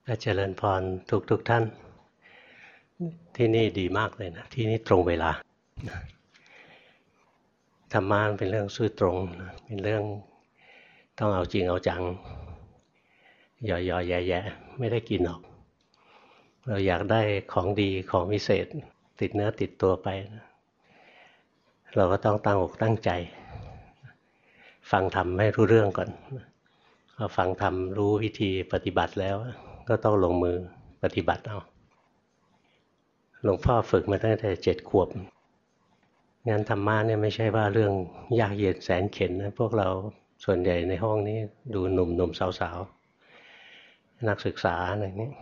เจริญพรทุกท่านที่นี่ดีมากเลยนะที่นี่ตรงเวลาธรรมะเป็นเรื่องซื่อตรงนะเป็นเรื่องต้องเอาจริงเอาจังหย่อแย่ๆไม่ได้กินหรอกเราอยากได้ของดีของวิเศษติดเนื้อติดตัวไปนะเราก็ต้องตั้งอกตั้งใจฟังธรรมให้รู้เรื่องก่อนพอฟังธรรมรู้วิธีปฏิบัติแล้วก็ต้องลงมือปฏิบัติเอาหลวงพ่อฝึกมาตั้งแต่7 ขวบงานธรรมะเนี่ยไม่ใช่ว่าเรื่องยากเย็นแสนเข็ญนะพวกเราส่วนใหญ่ในห้องนี้ดูหนุ่มสาวๆนักศึกษาอะไรนี้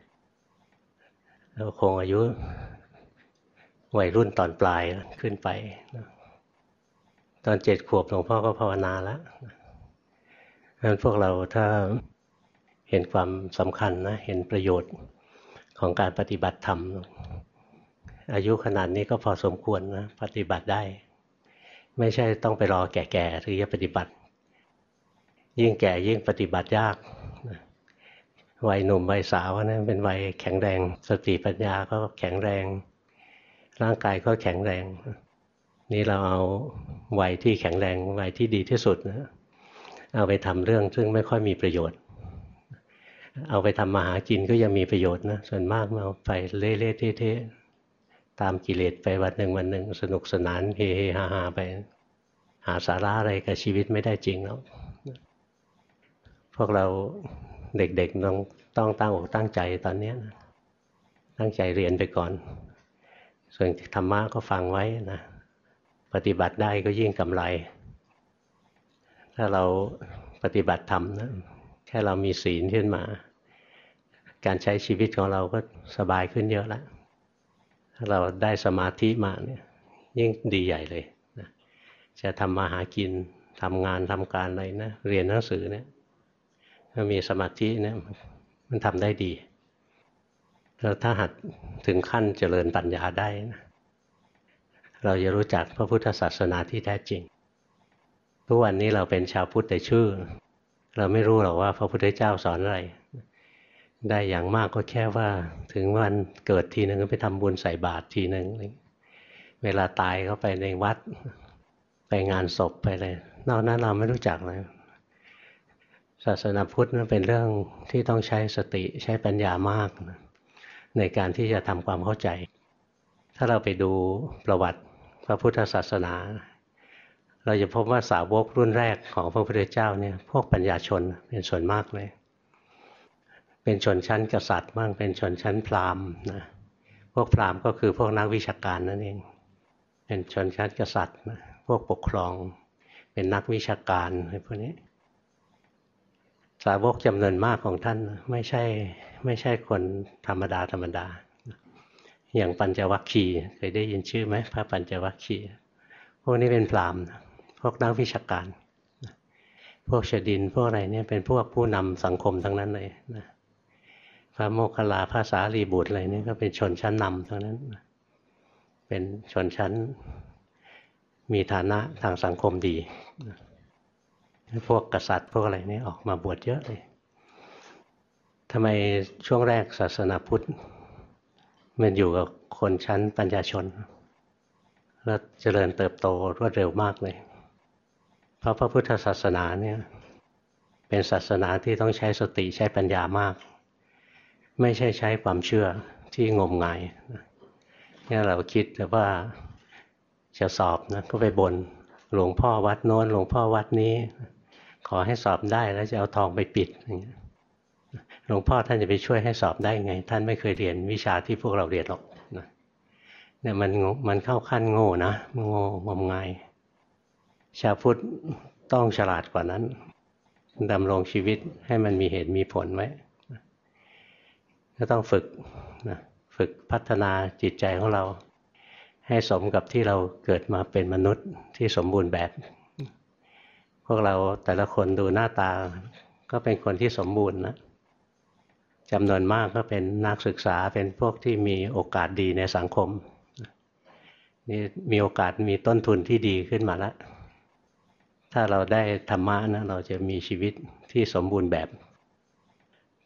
เราคงอายุวัยรุ่นตอนปลายขึ้นไปตอน7 ขวบหลวงพ่อก็ภาวนาแล้วงั้นพวกเราถ้าเห็นความสำคัญนะเห็นประโยชน์ของการปฏิบัติธรรมอายุขนาดนี้ก็พอสมควรนะปฏิบัติได้ไม่ใช่ต้องไปรอแก่ๆถึงจะปฏิบัติยิ่งแก่ยิ่งปฏิบัติยากวัยหนุ่มวัยสาวนะเป็นวัยแข็งแรงสติปัญญาก็แข็งแรงร่างกายก็แข็งแรงนี่เราเอาวัยที่แข็งแรงวัยที่ดีที่สุดนะเอาไปทำเรื่องซึ่งไม่ค่อยมีประโยชน์เอาไปทำมาหากินก็ยังมีประโยชน์นะส่วนมากเอาไปเล่ๆเทะๆตามกิเลสไปวันหนึ่งสนุกสนานเฮฮาไปหาสาระอะไรกับชีวิตไม่ได้จริงแล้วพวกเราเด็กๆต้องตั้งอกตั้งใจตอนนี้นะตั้งใจเรียนไปก่อนส่วนธรรมะก็ฟังไว้นะปฏิบัติได้ก็ยิ่งกำไรถ้าเราปฏิบัติธรรมนะแค่เรามีศีลขึ้นมาการใช้ชีวิตของเราก็สบายขึ้นเยอะแล้วถ้าเราได้สมาธิมาเนี่ยยิ่งดีใหญ่เลยนะจะทำมาหากินทำงานทำการอะไรนะเรียนหนังสือเนี่ยถ้ามีสมาธิเนี่ยมันทำได้ดีแล้วถ้าหัดถึงขั้นเจริญปัญญาได้นะเราจะรู้จักพระพุทธศาสนาที่แท้จริงทุกวันนี้เราเป็นชาวพุทธแต่ชื่อเราไม่รู้หรอกว่าพระพุทธเจ้าสอนอะไรได้อย่างมากก็แค่ว่าถึงวันเกิดทีนึงก็ไปทำบุญใส่บาตรทีนึงเวลาตายก็ไปในวัดไปงานศพไปเลยนอกนั้นเราไม่รู้จักเลยศาสนาพุทธนั้นเป็นเรื่องที่ต้องใช้สติใช้ปัญญามากนะในการที่จะทำความเข้าใจถ้าเราไปดูประวัติพระพุทธศาสนาเราจะพบว่าสาวกรุ่นแรกของพระพุทธเจ้าเนี่ยพวกปัญญาชนเป็นส่วนมากเลยเป็นชนชั้นกษัตริย์บ้างเป็นชนชั้นพราหมณ์นะพวกพราหมณ์ก็คือพวกนักวิชาการนั่นเองเป็นชนชั้นกษัตริย์นะพวกปกครองเป็นนักวิชาการอะไรพวกนี้สาวกจำนวนมากของท่านไม่ใช่คนธรรมดาอย่างปัญจวัคคีย์เคยได้ยินชื่อไหมพระปัญจวัคคีย์พวกนี้เป็นพราหมณ์พวกนักวิชาการพวกชดินพวกอะไรเนี่ยเป็นพวกผู้นำสังคมทั้งนั้นเลยนะพระโมคคัลลาพระสารีบุตรอะไรนี่ก็เป็นชนชั้นนำทั้งนั้นเป็นชนชั้นมีฐานะทางสังคมดีพวกกษัตริย์พวกอะไรนี่ออกมาบวชเยอะเลยทำไมช่วงแรกศาสนาพุทธมันอยู่กับคนชั้นปัญญาชนแล้วเจริญเติบโตรวดเร็วมากเลยเพราะพระพุทธศาสนาเนี่ยเป็นศาสนาที่ต้องใช้สติใช้ปัญญามากไม่ใช่ใช้ความเชื่อที่งมงายเนี่ยเราคิดแต่ว่าจะสอบนะก็ไปบนหลวงพ่อวัดโน้นหลวงพ่อวัดนี้ขอให้สอบได้แล้วจะเอาทองไปปิดอย่างเงี้ยหลวงพ่อท่านจะไปช่วยให้สอบได้ไงท่านไม่เคยเรียนวิชาที่พวกเราเรียนหรอกนะเนี่ยมันเข้าขั้นโง่นะโง่งมงายชาวพุทธต้องฉลาดกว่านั้นดำรงชีวิตให้มันมีเหตุมีผลไว้ก็ต้องฝึกนะฝึกพัฒนาจิตใจของเราให้สมกับที่เราเกิดมาเป็นมนุษย์ที่สมบูรณ์แบบพวกเราแต่ละคนดูหน้าตาก็เป็นคนที่สมบูรณ์นะจำนวนมากก็เป็นนักศึกษาเป็นพวกที่มีโอกาสดีในสังคมนี่มีโอกาสมีต้นทุนที่ดีขึ้นมาแล้วถ้าเราได้ธรรมะนะเราจะมีชีวิตที่สมบูรณ์แบบค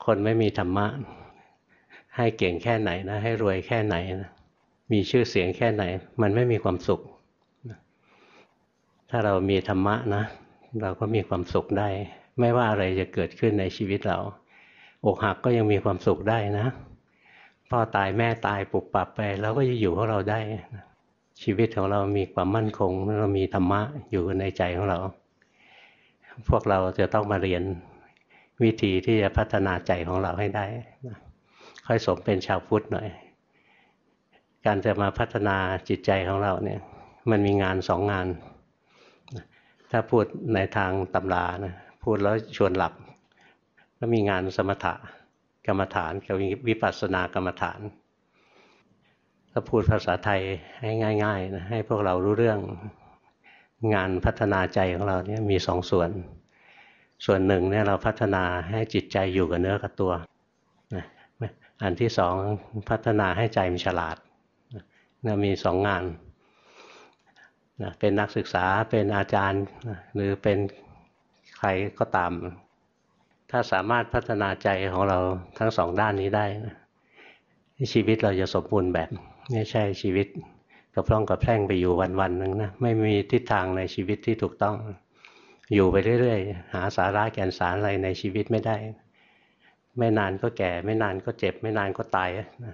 คนไม่มีธรรมะให้เก่งแค่ไหนนะให้รวยแค่ไหนนะมีชื่อเสียงแค่ไหนมันไม่มีความสุขถ้าเรามีธรรมะนะเราก็มีความสุขได้ไม่ว่าอะไรจะเกิดขึ้นในชีวิตเราอกหักก็ยังมีความสุขได้นะพ่อตายแม่ตายปุบปับไปเราก็จะอยู่ของเราได้ชีวิตของเรามีความมั่นคงเรามีธรรมะอยู่ในใจของเราพวกเราจะต้องมาเรียนวิธีที่จะพัฒนาใจของเราให้ได้ค่อยสมเป็นชาวพุทธหน่อยการจะมาพัฒนาจิตใจของเราเนี่ยมันมีงานสองงานถ้าพูดในทางตำรานะพูดแล้วชวนหลับก็มีงานสมถะกรรมฐานกับวิปัสสนากรรมฐานถ้าพูดภาษาไทยให้ง่ายๆนะให้พวกเรารู้เรื่องงานพัฒนาใจของเราเนี่ยมีสองส่วนส่วนหนึ่งเนี่ยเราพัฒนาให้จิตใจอยู่กับเนื้อกับตัวนะอันที่สองพัฒนาให้ใจมันฉลาดนะมีสองงานนะเป็นนักศึกษาเป็นอาจารย์หรือเป็นใครก็ตามถ้าสามารถพัฒนาใจของเราทั้งสองด้านนี้ได้นะชีวิตเราจะสมบูรณ์แบบไม่ใช่ชีวิตกระพร่องกระแพร่งไปอยู่วันๆนึงนะไม่มีทิศทางในชีวิตที่ถูกต้องอยู่ไปเรื่อยๆหาสาระแก่นสารอะไรในชีวิตไม่ได้ไม่นานก็แก่ไม่นานก็เจ็บไม่นานก็ตายนะ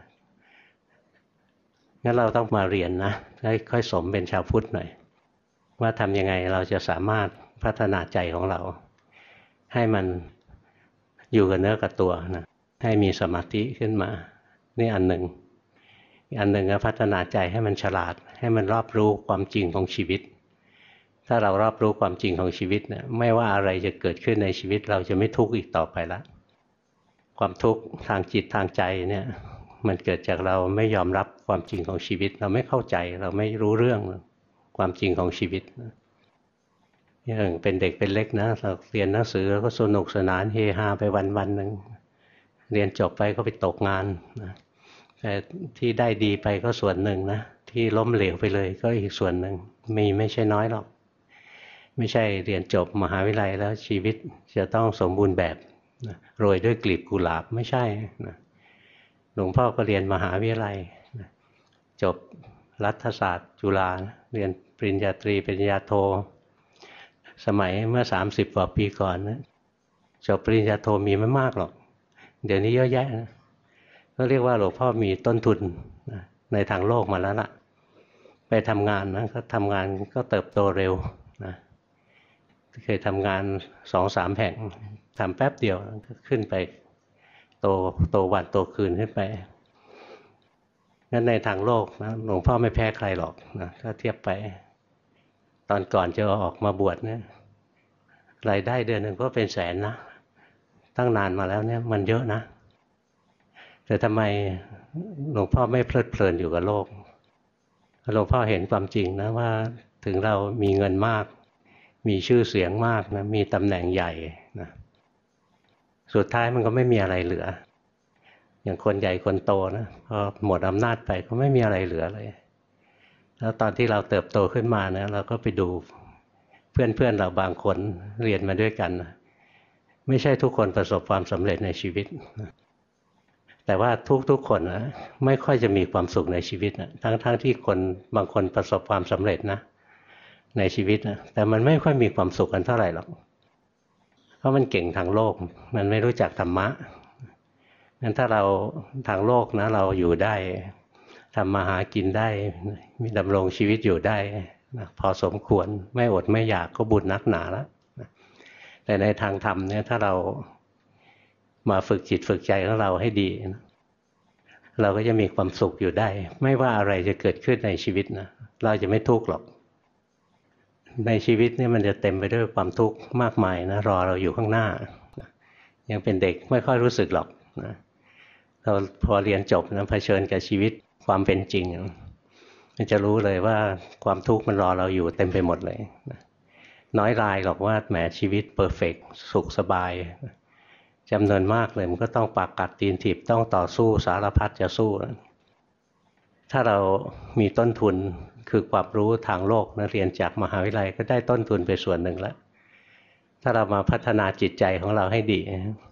งั้นเราต้องมาเรียนนะให้ค่อยสมเป็นชาวพุทธหน่อยว่าทำยังไงเราจะสามารถพัฒนาใจของเราให้มันอยู่กับเนื้อกับตัวนะให้มีสมาธิขึ้นมานี่อันหนึ่งอีกอันหนึ่งก็พัฒนาใจให้มันฉลาดให้มันรอบรู้ความจริงของชีวิตถ้าเรารอบรู้ความจริงของชีวิตเนี่ยไม่ว่าอะไรจะเกิดขึ้นในชีวิตเราจะไม่ทุกข์อีกต่อไปละความทุกข์ทางจิตทางใจเนี่ยมันเกิดจากเราไม่ยอมรับความจริงของชีวิตเราไม่เข้าใจเราไม่รู้เรื่องความจริงของชีวิตอย่างเป็นเด็กเป็นเล็กนะเราเรียนหนังสือก็สนุกสนานเฮฮาไปวันๆนึงเรียนจบไปก็ไปตกงานนะแต่ที่ได้ดีไปก็ส่วนหนึ่งนะที่ล้มเหลวไปเลยก็อีกส่วนหนึ่งมีไม่ใช่น้อยหรอกไม่ใช่เรียนจบมหาวิทยาลัยแล้วชีวิตจะต้องสมบูรณ์แบบนะโรยด้วยกลีบกุหลาบไม่ใช่นะหลวงพ่อก็เรียนมหาวิทยาลัยนะจบรัฐศาสตร์จุฬาเรียนปริญญาตรีปริญญาโทสมัยเมื่อ30 กว่าปีก่อนนะจบปริญญาโทมีไม่มากหรอกเดี๋ยวนี้เยอะแยะนะก็เรียกว่าหลวงพ่อมีต้นทุนนะในทางโลกมาแล้วล่ะไปทำงานนะก็ทำงานก็เติบโตเร็วนะเคยทำงาน 2-3 แห่งทำแป๊บเดียวก็ขึ้นไปโตวันโตคืนขึ้นไปงั้นในทางโลกนะหลวงพ่อไม่แพ้ใครหรอกนะถ้าเทียบไปตอนก่อนจะออกมาบวชเนี่ยรายได้เดือนหนึ่งก็เป็นแสนนะตั้งนานมาแล้วเนี่ยมันเยอะนะแต่ทำไมหลวงพ่อไม่เพลิดเพลินอยู่กับโลกหลวงพ่อเห็นความจริงนะว่าถึงเรามีเงินมากมีชื่อเสียงมากนะมีตำแหน่งใหญ่นะสุดท้ายมันก็ไม่มีอะไรเหลืออย่างคนใหญ่คนโตนะพอหมดอำนาจไปก็ไม่มีอะไรเหลือเลยแล้วตอนที่เราเติบโตขึ้นมานะเราก็ไปดูเพื่อนเราบางคนเรียนมาด้วยกันนะไม่ใช่ทุกคนประสบความสำเร็จในชีวิตแต่ว่าทุกคนนะไม่ค่อยจะมีความสุขในชีวิตนะทั้งที่คนบางคนประสบความสำเร็จนะในชีวิตนะแต่มันไม่ค่อยมีความสุขกันเท่าไหร่หรอกเพราะมันเก่งทางโลกมันไม่รู้จักธรรมะงั้นถ้าเราทางโลกนะเราอยู่ได้ทำมาหากินได้มีดำรงชีวิตอยู่ได้นะพอสมควรไม่อดไม่อยากก็บุญนักหนาแล้วนะแต่ในทางธรรมเนี่ยถ้าเรามาฝึกจิตฝึกใจของเราให้ดีนะเราก็จะมีความสุขอยู่ได้ไม่ว่าอะไรจะเกิดขึ้นในชีวิตนะเราจะไม่ทุกข์หรอกในชีวิตนี่มันจะเต็มไปด้วยความทุกข์มากมายนะรอเราอยู่ข้างหน้านะยังเป็นเด็กไม่ค่อยรู้สึกหรอกนะเราพอเรียนจบนะเผชิญกับชีวิตความเป็นจริงมันจะรู้เลยว่าความทุกข์มันรอเราอยู่เต็มไปหมดเลยนะน้อยรายหรอกว่าแหมชีวิตเพอร์เฟกต์สุขสบายจำนวนมากเลยมันก็ต้องปากกัดตีนถีบต้องต่อสู้สารพัดจะสู้ถ้าเรามีต้นทุนคือความรู้ทางโลกนะเรียนจากมหาวิทยาลัยก็ได้ต้นทุนไปส่วนหนึ่งแล้วถ้าเรามาพัฒนาจิตใจของเราให้ดี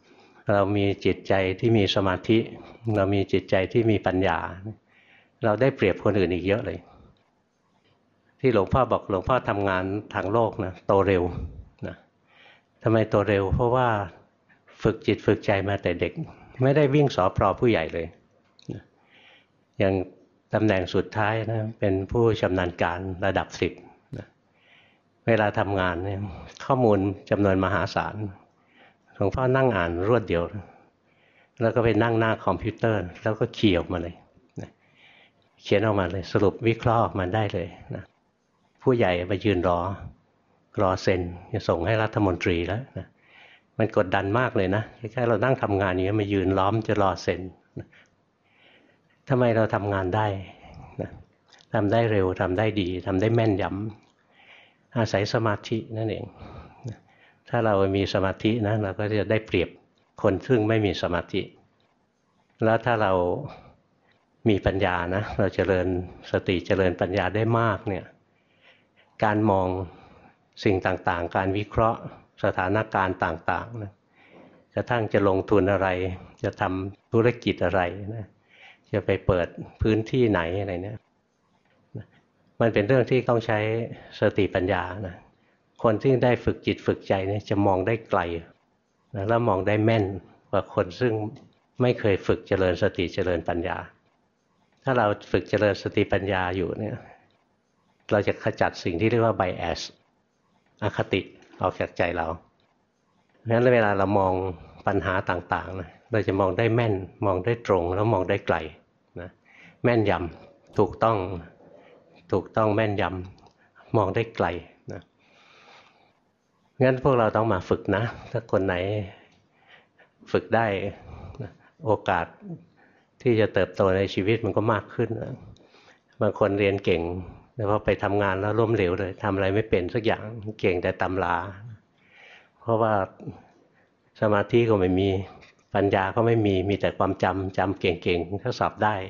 เรามีจิตใจที่มีสมาธิเรามีจิตใจที่มีปัญญาเราได้เปรียบคนอื่นอีกเยอะเลยที่หลวงพ่อบอกหลวงพ่อทำงานทางโลกนะโตเร็วนะทำไมโตเร็วเพราะว่าฝึกจิตฝึกใจมาแต่เด็กไม่ได้วิ่งสอพลอผู้ใหญ่เลยนะอย่างตำแหน่งสุดท้ายนะเป็นผู้ชำนาญการระดับ10นะเวลาทำงานเนี่ยข้อมูลจำนวนมหาศาลหลวงพ่อนั่งอ่านรวดเดียวแล้วก็ไปนั่งหน้าคอมพิวเตอร์แล้วก็เขียนออกมาเลยนะเขียนออกมาเลยสรุปวิเคราะห์ออกมาได้เลยนะผู้ใหญ่มายืนรอเซ็นจะส่งให้รัฐมนตรีแล้วนะมันกดดันมากเลยนะแค่เรานั่งทำงานอย่างนี้มายืนล้อมจะรอเซ็นนะทำไมเราทำงานได้นะทำได้เร็วทำได้ดีทำได้แม่นยำอาศัยสมาธินั่นเองนะถ้าเรามีสมาธินะเราก็จะได้เปรียบคนซึ่งไม่มีสมาธิแล้วถ้าเรามีปัญญานะเราเจริญสติเจริญปัญญาได้มากเนี่ยการมองสิ่งต่างๆการวิเคราะห์สถานการณ์ต่างๆนะกระทั่งจะลงทุนอะไรจะทำธุรกิจอะไรนะจะไปเปิดพื้นที่ไหนอะไรเนี่ยมันเป็นเรื่องที่ต้องใช้สติปัญญานะคนที่ได้ฝึกจิตฝึกใจเนี่ยจะมองได้ไกลนะแล้วมองได้แม่นกว่าคนซึ่งไม่เคยฝึกเจริญสติเจริญปัญญาถ้าเราฝึกเจริญสติปัญญาอยู่เนี่ยเราจะขจัดสิ่งที่เรียกว่า bias อคติออกจากใจเราเพราะฉะนั้นเวลาเรามองปัญหาต่างๆนะเราจะมองได้แม่นมองได้ตรงแล้วมองได้ไกลนะแม่นยำถูกต้องแม่นยำมองได้ไกลนะงั้นพวกเราต้องมาฝึกนะถ้าคนไหนฝึกได้โอกาสที่จะเติบโตในชีวิตมันก็มากขึ้นนะบางคนเรียนเก่งแต่พอไปทำงานแล้วล้มเหลวเลยทำอะไรไม่เป็นสักอย่างเก่งแต่ตำราเพราะว่าสมาธิก็ไม่มีปัญญาก็ไม่มีแต่ความจำเก่งๆถ้าสอบได้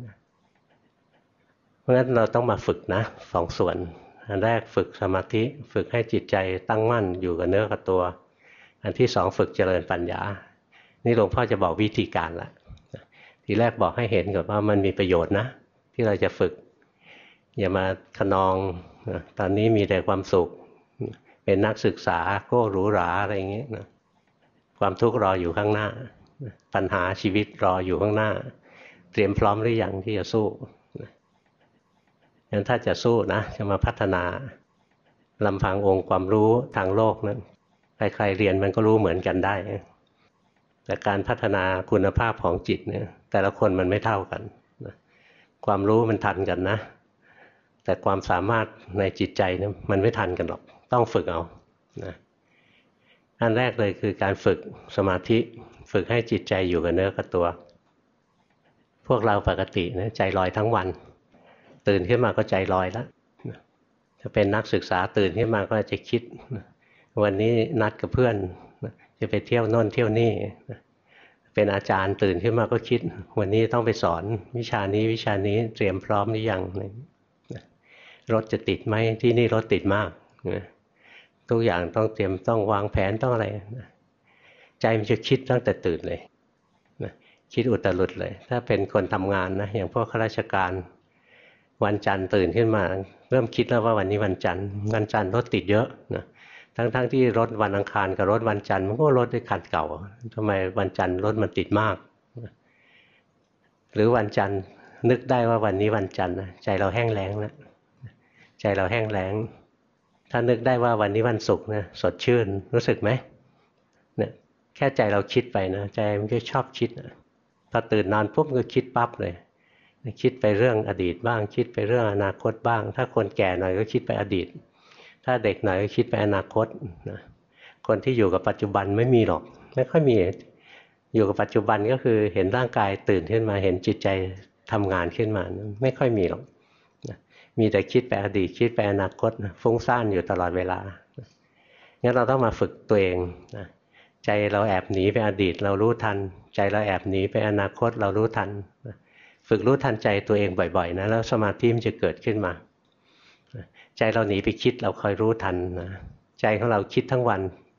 เพราะฉะนั้นเราต้องมาฝึกนะสองส่วนอันแรกฝึกสมาธิฝึกให้จิตใจตั้งมั่นอยู่กับเนื้อกับตัวอันที่สองฝึกเจริญปัญญานี่หลวงพ่อจะบอกวิธีการละทีแรกบอกให้เห็นก่อนว่ามันมีประโยชน์นะที่เราจะฝึกอย่ามาขนองตอนนี้มีแต่ความสุขเป็นนักศึกษาโก้หรูหราอะไรอย่างเงี้ยนะความทุกข์รออยู่ข้างหน้าปัญหาชีวิตรออยู่ข้างหน้าเตรียมพร้อมหรือยังที่จะสู้งั้นถ้าจะสู้นะจะมาพัฒนาลำพังองค์ความรู้ทางโลกนั้นใครๆเรียนมันก็รู้เหมือนกันได้แต่การพัฒนาคุณภาพของจิตเนี่ยแต่ละคนมันไม่เท่ากันความรู้มันทันกันนะแต่ความสามารถในจิตใจเนี่ยมันไม่ทันกันหรอกต้องฝึกเอานะอันแรกเลยคือการฝึกสมาธิฝึกให้จิตใจอยู่กับเนื้อกับตัวพวกเราปกตินะใจลอยทั้งวันตื่นขึ้นมาก็ใจลอยแล้วจะเป็นนักศึกษาตื่นขึ้นมาก็จะคิดวันนี้นัดกับเพื่อนจะไปเที่ยวโน่นเที่ยวนี่เป็นอาจารย์ตื่นขึ้นมาก็คิดวันนี้ต้องไปสอนวิชานี้เตรียมพร้อมหรือยังรถจะติดไหมที่นี่รถติดมากทุกอย่างต้องเตรียมต้องวางแผนต้องอะไรใจมันจะคิดตั้งแต่ตื่นเลยคิดอุตรุดเลยถ้าเป็นคนทำงานนะอย่างพวกข้าราชการวันจันทร์ตื่นขึ้นมาเริ่มคิดแล้วว่าวันนี้วันจันทร์รถติดเยอะนะทั้งที่รถวันอังคารกับรถวันจันทร์มันก็รถด้วยคันเก่าทำไมวันจันทร์รถมันติดมากหรือวันจันทร์นึกได้ว่าวันนี้วันจันทร์นะใจเราแห้งแล้งแล้วใจเราแห้งแล้งถ้านึกได้ว่าวันนี้วันศุกร์นะสดชื่นรู้สึกไหมเนี่ยแค่ใจเราคิดไปนะใจมันก็ชอบคิดพอตื่นนอนปุ๊บก็คิดปั๊บเลยคิดไปเรื่องอดีตบ้างคิดไปเรื่องอนาคตบ้างถ้าคนแก่หน่อยก็คิดไปอดีตถ้าเด็กหน่อยก็คิดไปอนาคตนะคนที่อยู่กับปัจจุบันไม่มีหรอกไม่ค่อยมีอยู่กับปัจจุบันก็คือเห็นร่างกายตื่นขึ้นมาเห็นจิตใจทำงานขึ้นมาไม่ค่อยมีหรอกมีแต่คิดไปอดีตคิดไปอนาคตฟุ้งซ่านอยู่ตลอดเวลางั้นเราต้องมาฝึกตัวเองนะใจเราแอบหนีไปอดีตเรารู้ทันใจเราแอบหนีไปอนาคตเรารู้ทันฝึกรู้ทันใจตัวเองบ่อยๆนะแล้วสมาธิมันจะเกิดขึ้นมาใจเราหนีไปคิดเราคอยรู้ทันนะใจของเราคิดทั้งวัน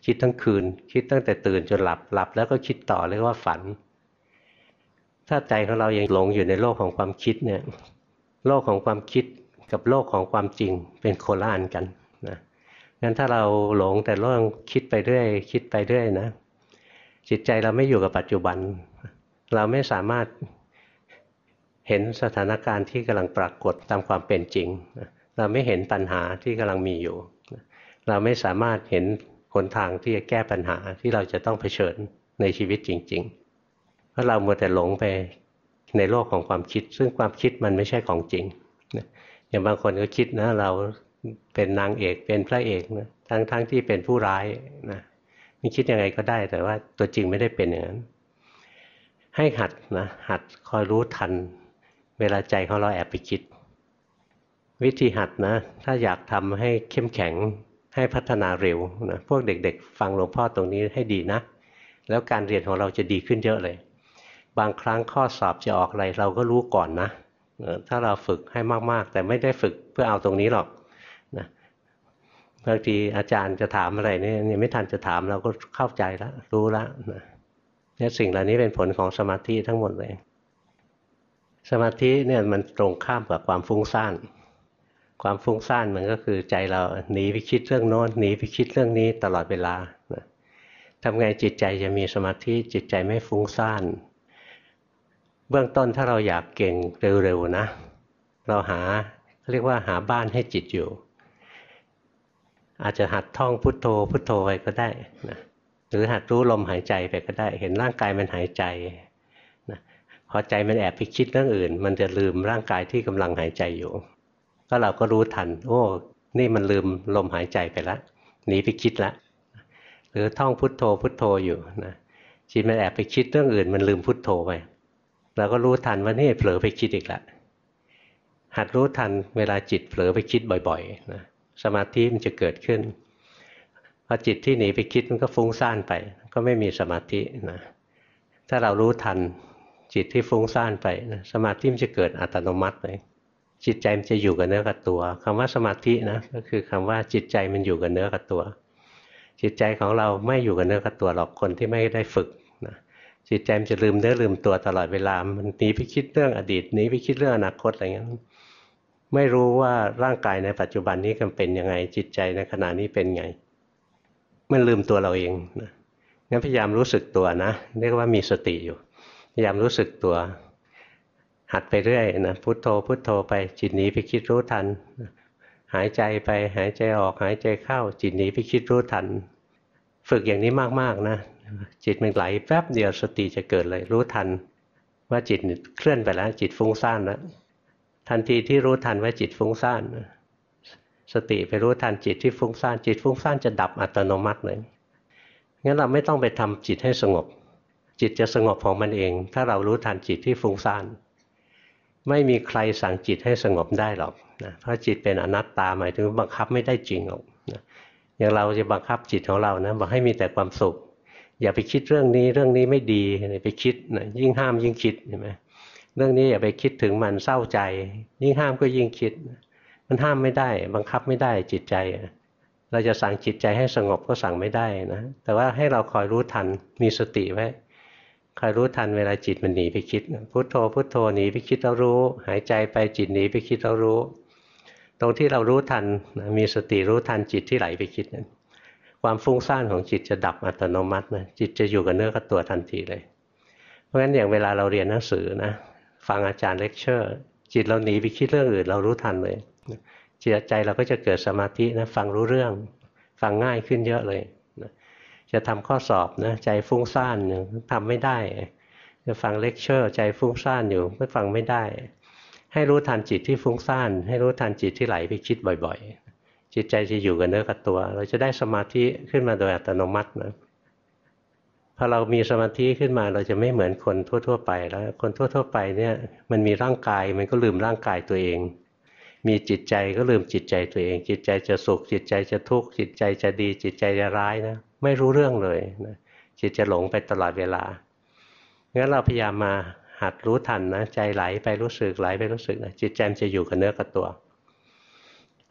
คิดทั้งคืนคิดตั้งแต่ตื่นจนหลับหลับแล้วก็คิดต่อเรียกว่าฝันถ้าใจของเรายังหลงอยู่ในโลกของความคิดเนี่ยโลกของความคิดกับโลกของความจริงเป็นโคละอันกันนะงั้นถ้าเราหลงแต่เรื่องคิดไปเรื่อยคิดไปเรื่อยนะจิตใจเราไม่อยู่กับปัจจุบันเราไม่สามารถเห็นสถานการณ์ที่กำลังปรากฏตามความเป็นจริงเราไม่เห็นปัญหาที่กำลังมีอยู่เราไม่สามารถเห็นหนทางที่จะแก้ปัญหาที่เราจะต้องเผชิญในชีวิตจริงๆเพราะเรามัวแต่หลงไปในโลกของความคิดซึ่งความคิดมันไม่ใช่ของจริงอย่างบางคนก็คิดนะเราเป็นนางเอกเป็นพระเอกนะทั้งที่เป็นผู้ร้ายนะนี่คิดยังไงก็ได้แต่ว่าตัวจริงไม่ได้เป็นอย่างนั้นให้หัดนะหัดคอยรู้ทันเวลาใจของเราแอบไปคิดวิธีหัดนะถ้าอยากทำให้เข้มแข็งให้พัฒนาเร็วนะพวกเด็กๆฟังหลวงพ่อตรงนี้ให้ดีนะแล้วการเรียนของเราจะดีขึ้นเยอะเลยบางครั้งข้อสอบจะออกอะไรเราก็รู้ก่อนนะถ้าเราฝึกให้มากๆแต่ไม่ได้ฝึกเพื่อเอาตรงนี้หรอกนะบางทีอาจารย์จะถามอะไรนี่ไม่ทันจะถามเราก็เข้าใจแล้วรู้แล้วนะเนี่ยสิ่งเหล่านี้เป็นผลของสมาธิทั้งหมดเลยสมาธิเนี่ยมันตรงข้ามกับความฟุ้งซ่านความฟุ้งซ่านมันก็คือใจเราหนีไปคิดเรื่องโน้นหนีไปคิดเรื่องนี้ตลอดเวลาทำไงจิตใจจะมีสมาธิจิตใจไม่ฟุ้งซ่านเบื้องต้นถ้าเราอยากเก่งเร็วๆนะเราเรียกว่าหาบ้านให้จิตอยู่อาจจะหัดท่องพุทโธพุทโธไปก็ได้นะหรือหัดรู้ลมหายใจไปก็ได้เห็นร่างกายมันหายใจนะพอใจมันแอบไปคิดเรื่องอื่นมันจะลืมร่างกายที่กำลังหายใจอยู่ก็เราก็รู้ทันโอ้นี่มันลืมลมหายใจไปแล้วหนีไปคิดแล้วหรือท่องพุทโธพุทโธอยู่นะจิตมันแอบไปคิดเรื่องอื่นมันลืมพุทโธไปเราก็รู้ทันว่านี่เผลอไปคิดอีกแล้วหัดรู้ทันเวลาจิตเผลอไปคิดบ่อยๆนะสมาธิมันจะเกิดขึ้นพอจิตที่หนีไปคิดมันก็ฟุ้งซ่านไปก็ไม่มีสมาธินะถ้าเรารู้ทันจิตที่ฟุ้งซ่านไปนะสมาธิมันจะเกิดอัตโนมัติเลยจิตใจมันจะอยู่กับเนื้อกับตัวคำว่าสมาธินะก็คือคำว่าจิตใจมันอยู่กับเนื้อกับตัวจิตใจของเราไม่อยู่กับเนื้อกับตัวหรอกคนที่ไม่ได้ฝึกนะจิตใจมันจะลืมเนื้อลืมตัวตลอดเวลามันหนีไปคิดเรื่องอดีตหนีไปคิดเรื่องอนาคตอะไรเงี้ยไม่รู้ว่าร่างกายในปัจจุบันนี้มันเป็นยังไงจิตใจในขณะนี้เป็นไงมันลืมตัวเราเองนะงั้นพยายามรู้สึกตัวนะเรียกว่ามีสติอยู่พยายามรู้สึกตัวหัดไปเรื่อยนะพุทโธพุทโธไปจิตหนีไปคิดรู้ทันหายใจไปหายใจออกหายใจเข้าจิตหนีไปคิดรู้ทันฝึกอย่างนี้มากๆนะจิตมันไหลแป๊บเดียวสติจะเกิดเลยรู้ทันว่าจิตเคลื่อนไปแล้วจิตฟุ้งซ่านแล้วทันทีที่รู้ทันว่าจิตฟุ้งซ่านสติไปรู้ทันจิตที่ฟุ้งซ่านจิตฟุ้งซ่านจะดับอัตโนมัติเลยงั้นเราไม่ต้องไปทำจิตให้สงบจิตจะสงบของมันเองถ้าเรารู้ทันจิตที่ฟุ้งซ่านไม่มีใครสั่งจิตให้สงบได้หรอกนะเพราะจิตเป็นอนัตตาหมายถึงบังคับไม่ได้จริงหรอกนะอย่างเราจะบังคับจิตของเรานะบอกให้มีแต่ความสุขอย่าไปคิดเรื่องนี้ไม่ดีไปคิดนะยิ่งห้ามยิ่งคิดเห็นไหมเรื่องนี้อย่าไปคิดถึงมันเศร้าใจยิ่งห้ามก็ยิ่งคิดมันห้ามไม่ได้บังคับไม่ได้จิตใจเราจะสั่งจิตใจให้สงบก็สั่งไม่ได้นะแต่ว่าให้เราคอยรู้ทันมีสติไว้คอยรู้ทันเวลาจิตมันหนีไปคิดพุทโธพุทโธหนีไปคิดแล้วรู้หายใจไปจิตหนีไปคิดแล้วรู้ตรงที่เรารู้ทันมีสติรู้ทันจิตที่ไหลไปคิดนั้นความฟุ้งซ่านของจิตจะดับอัตโนมัตินะจิตจะอยู่กับเนื้อกับตัวทันทีเลยเพราะฉะนั้นอย่างเวลาเราเรียนหนังสือนะฟังอาจารย์เลคเชอร์จิตเราหนีไปคิดเรื่องอื่นเรารู้ทันเลยจิตใจเราก็จะเกิดสมาธินะฟังรู้เรื่องฟังง่ายขึ้นเยอะเลยจะทำข้อสอบนะใจฟุ้งซ่านทำไม่ได้จะฟังเลคเชอร์ใจฟุ้งซ่านอยู่ไม่ฟังไม่ได้ให้รู้ทันจิตที่ฟุ้งซ่านให้รู้ทันจิตที่ไหลไปคิดบ่อยๆจิตใจจะอยู่กับเนื้อกับตัวเราจะได้สมาธิขึ้นมาโดยอัตโนมัตินะพอเรามีสมาธิขึ้นมาเราจะไม่เหมือนคนทั่วๆไปแล้วคนทั่วๆไปเนี่ยมันมีร่างกายมันก็ลืมร่างกายตัวเองมีจิตใจก็ลืมจิตใจตัวเองจิตใจจะสุขจิตใจจะทุกข์จิตใจจะดีจิตใจจะร้ายนะไม่รู้เรื่องเลยนะจิตจะหลงไปตลอดเวลางั้นเราพยายามมาหัดรู้ทันนะใจไหลไปรู้สึกไหลไปรู้สึกนะจิตใจจะอยู่กับเนื้อกับตัว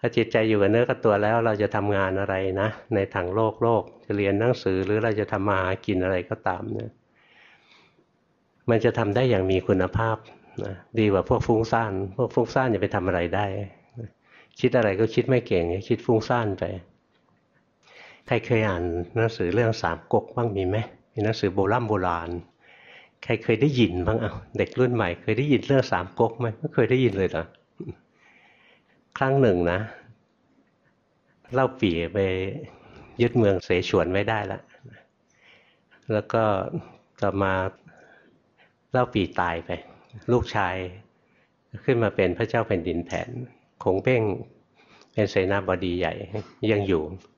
อจิตใจอยู่กับเนื้อกับตัวแล้วเราจะทำงานอะไรนะในทางโลกจะเรียนหนังสือหรือเราจะทำมาหากินอะไรก็ตามเนี่ยมันจะทำได้อย่างมีคุณภาพนะดีกว่าพวกฟุ้งซ่านอย่าไปทำอะไรได้คิดอะไรก็คิดไม่เก่งคิดฟุ้งซ่านไปใครเคยอ่านหนังสือเรื่องสามก๊กบ้างมีไหมมีหนังสือโบราณใครเคยได้ยินบ้างเด็กรุ่นใหม่เคยได้ยินเรื่องสามก๊กไหมไม่เคยได้ยินเลยเหรอครั้งหนึ่งนะเล่าปี่ไปยึดเมืองเสฉวนไว้ได้แล้วก็ต่อมาเล่าปี่ตายไปลูกชายขึ้นมาเป็นพระเจ้าแผ่นดินแทนคงเป้งเป็นเสนาบดีใหญ่ยังอยู่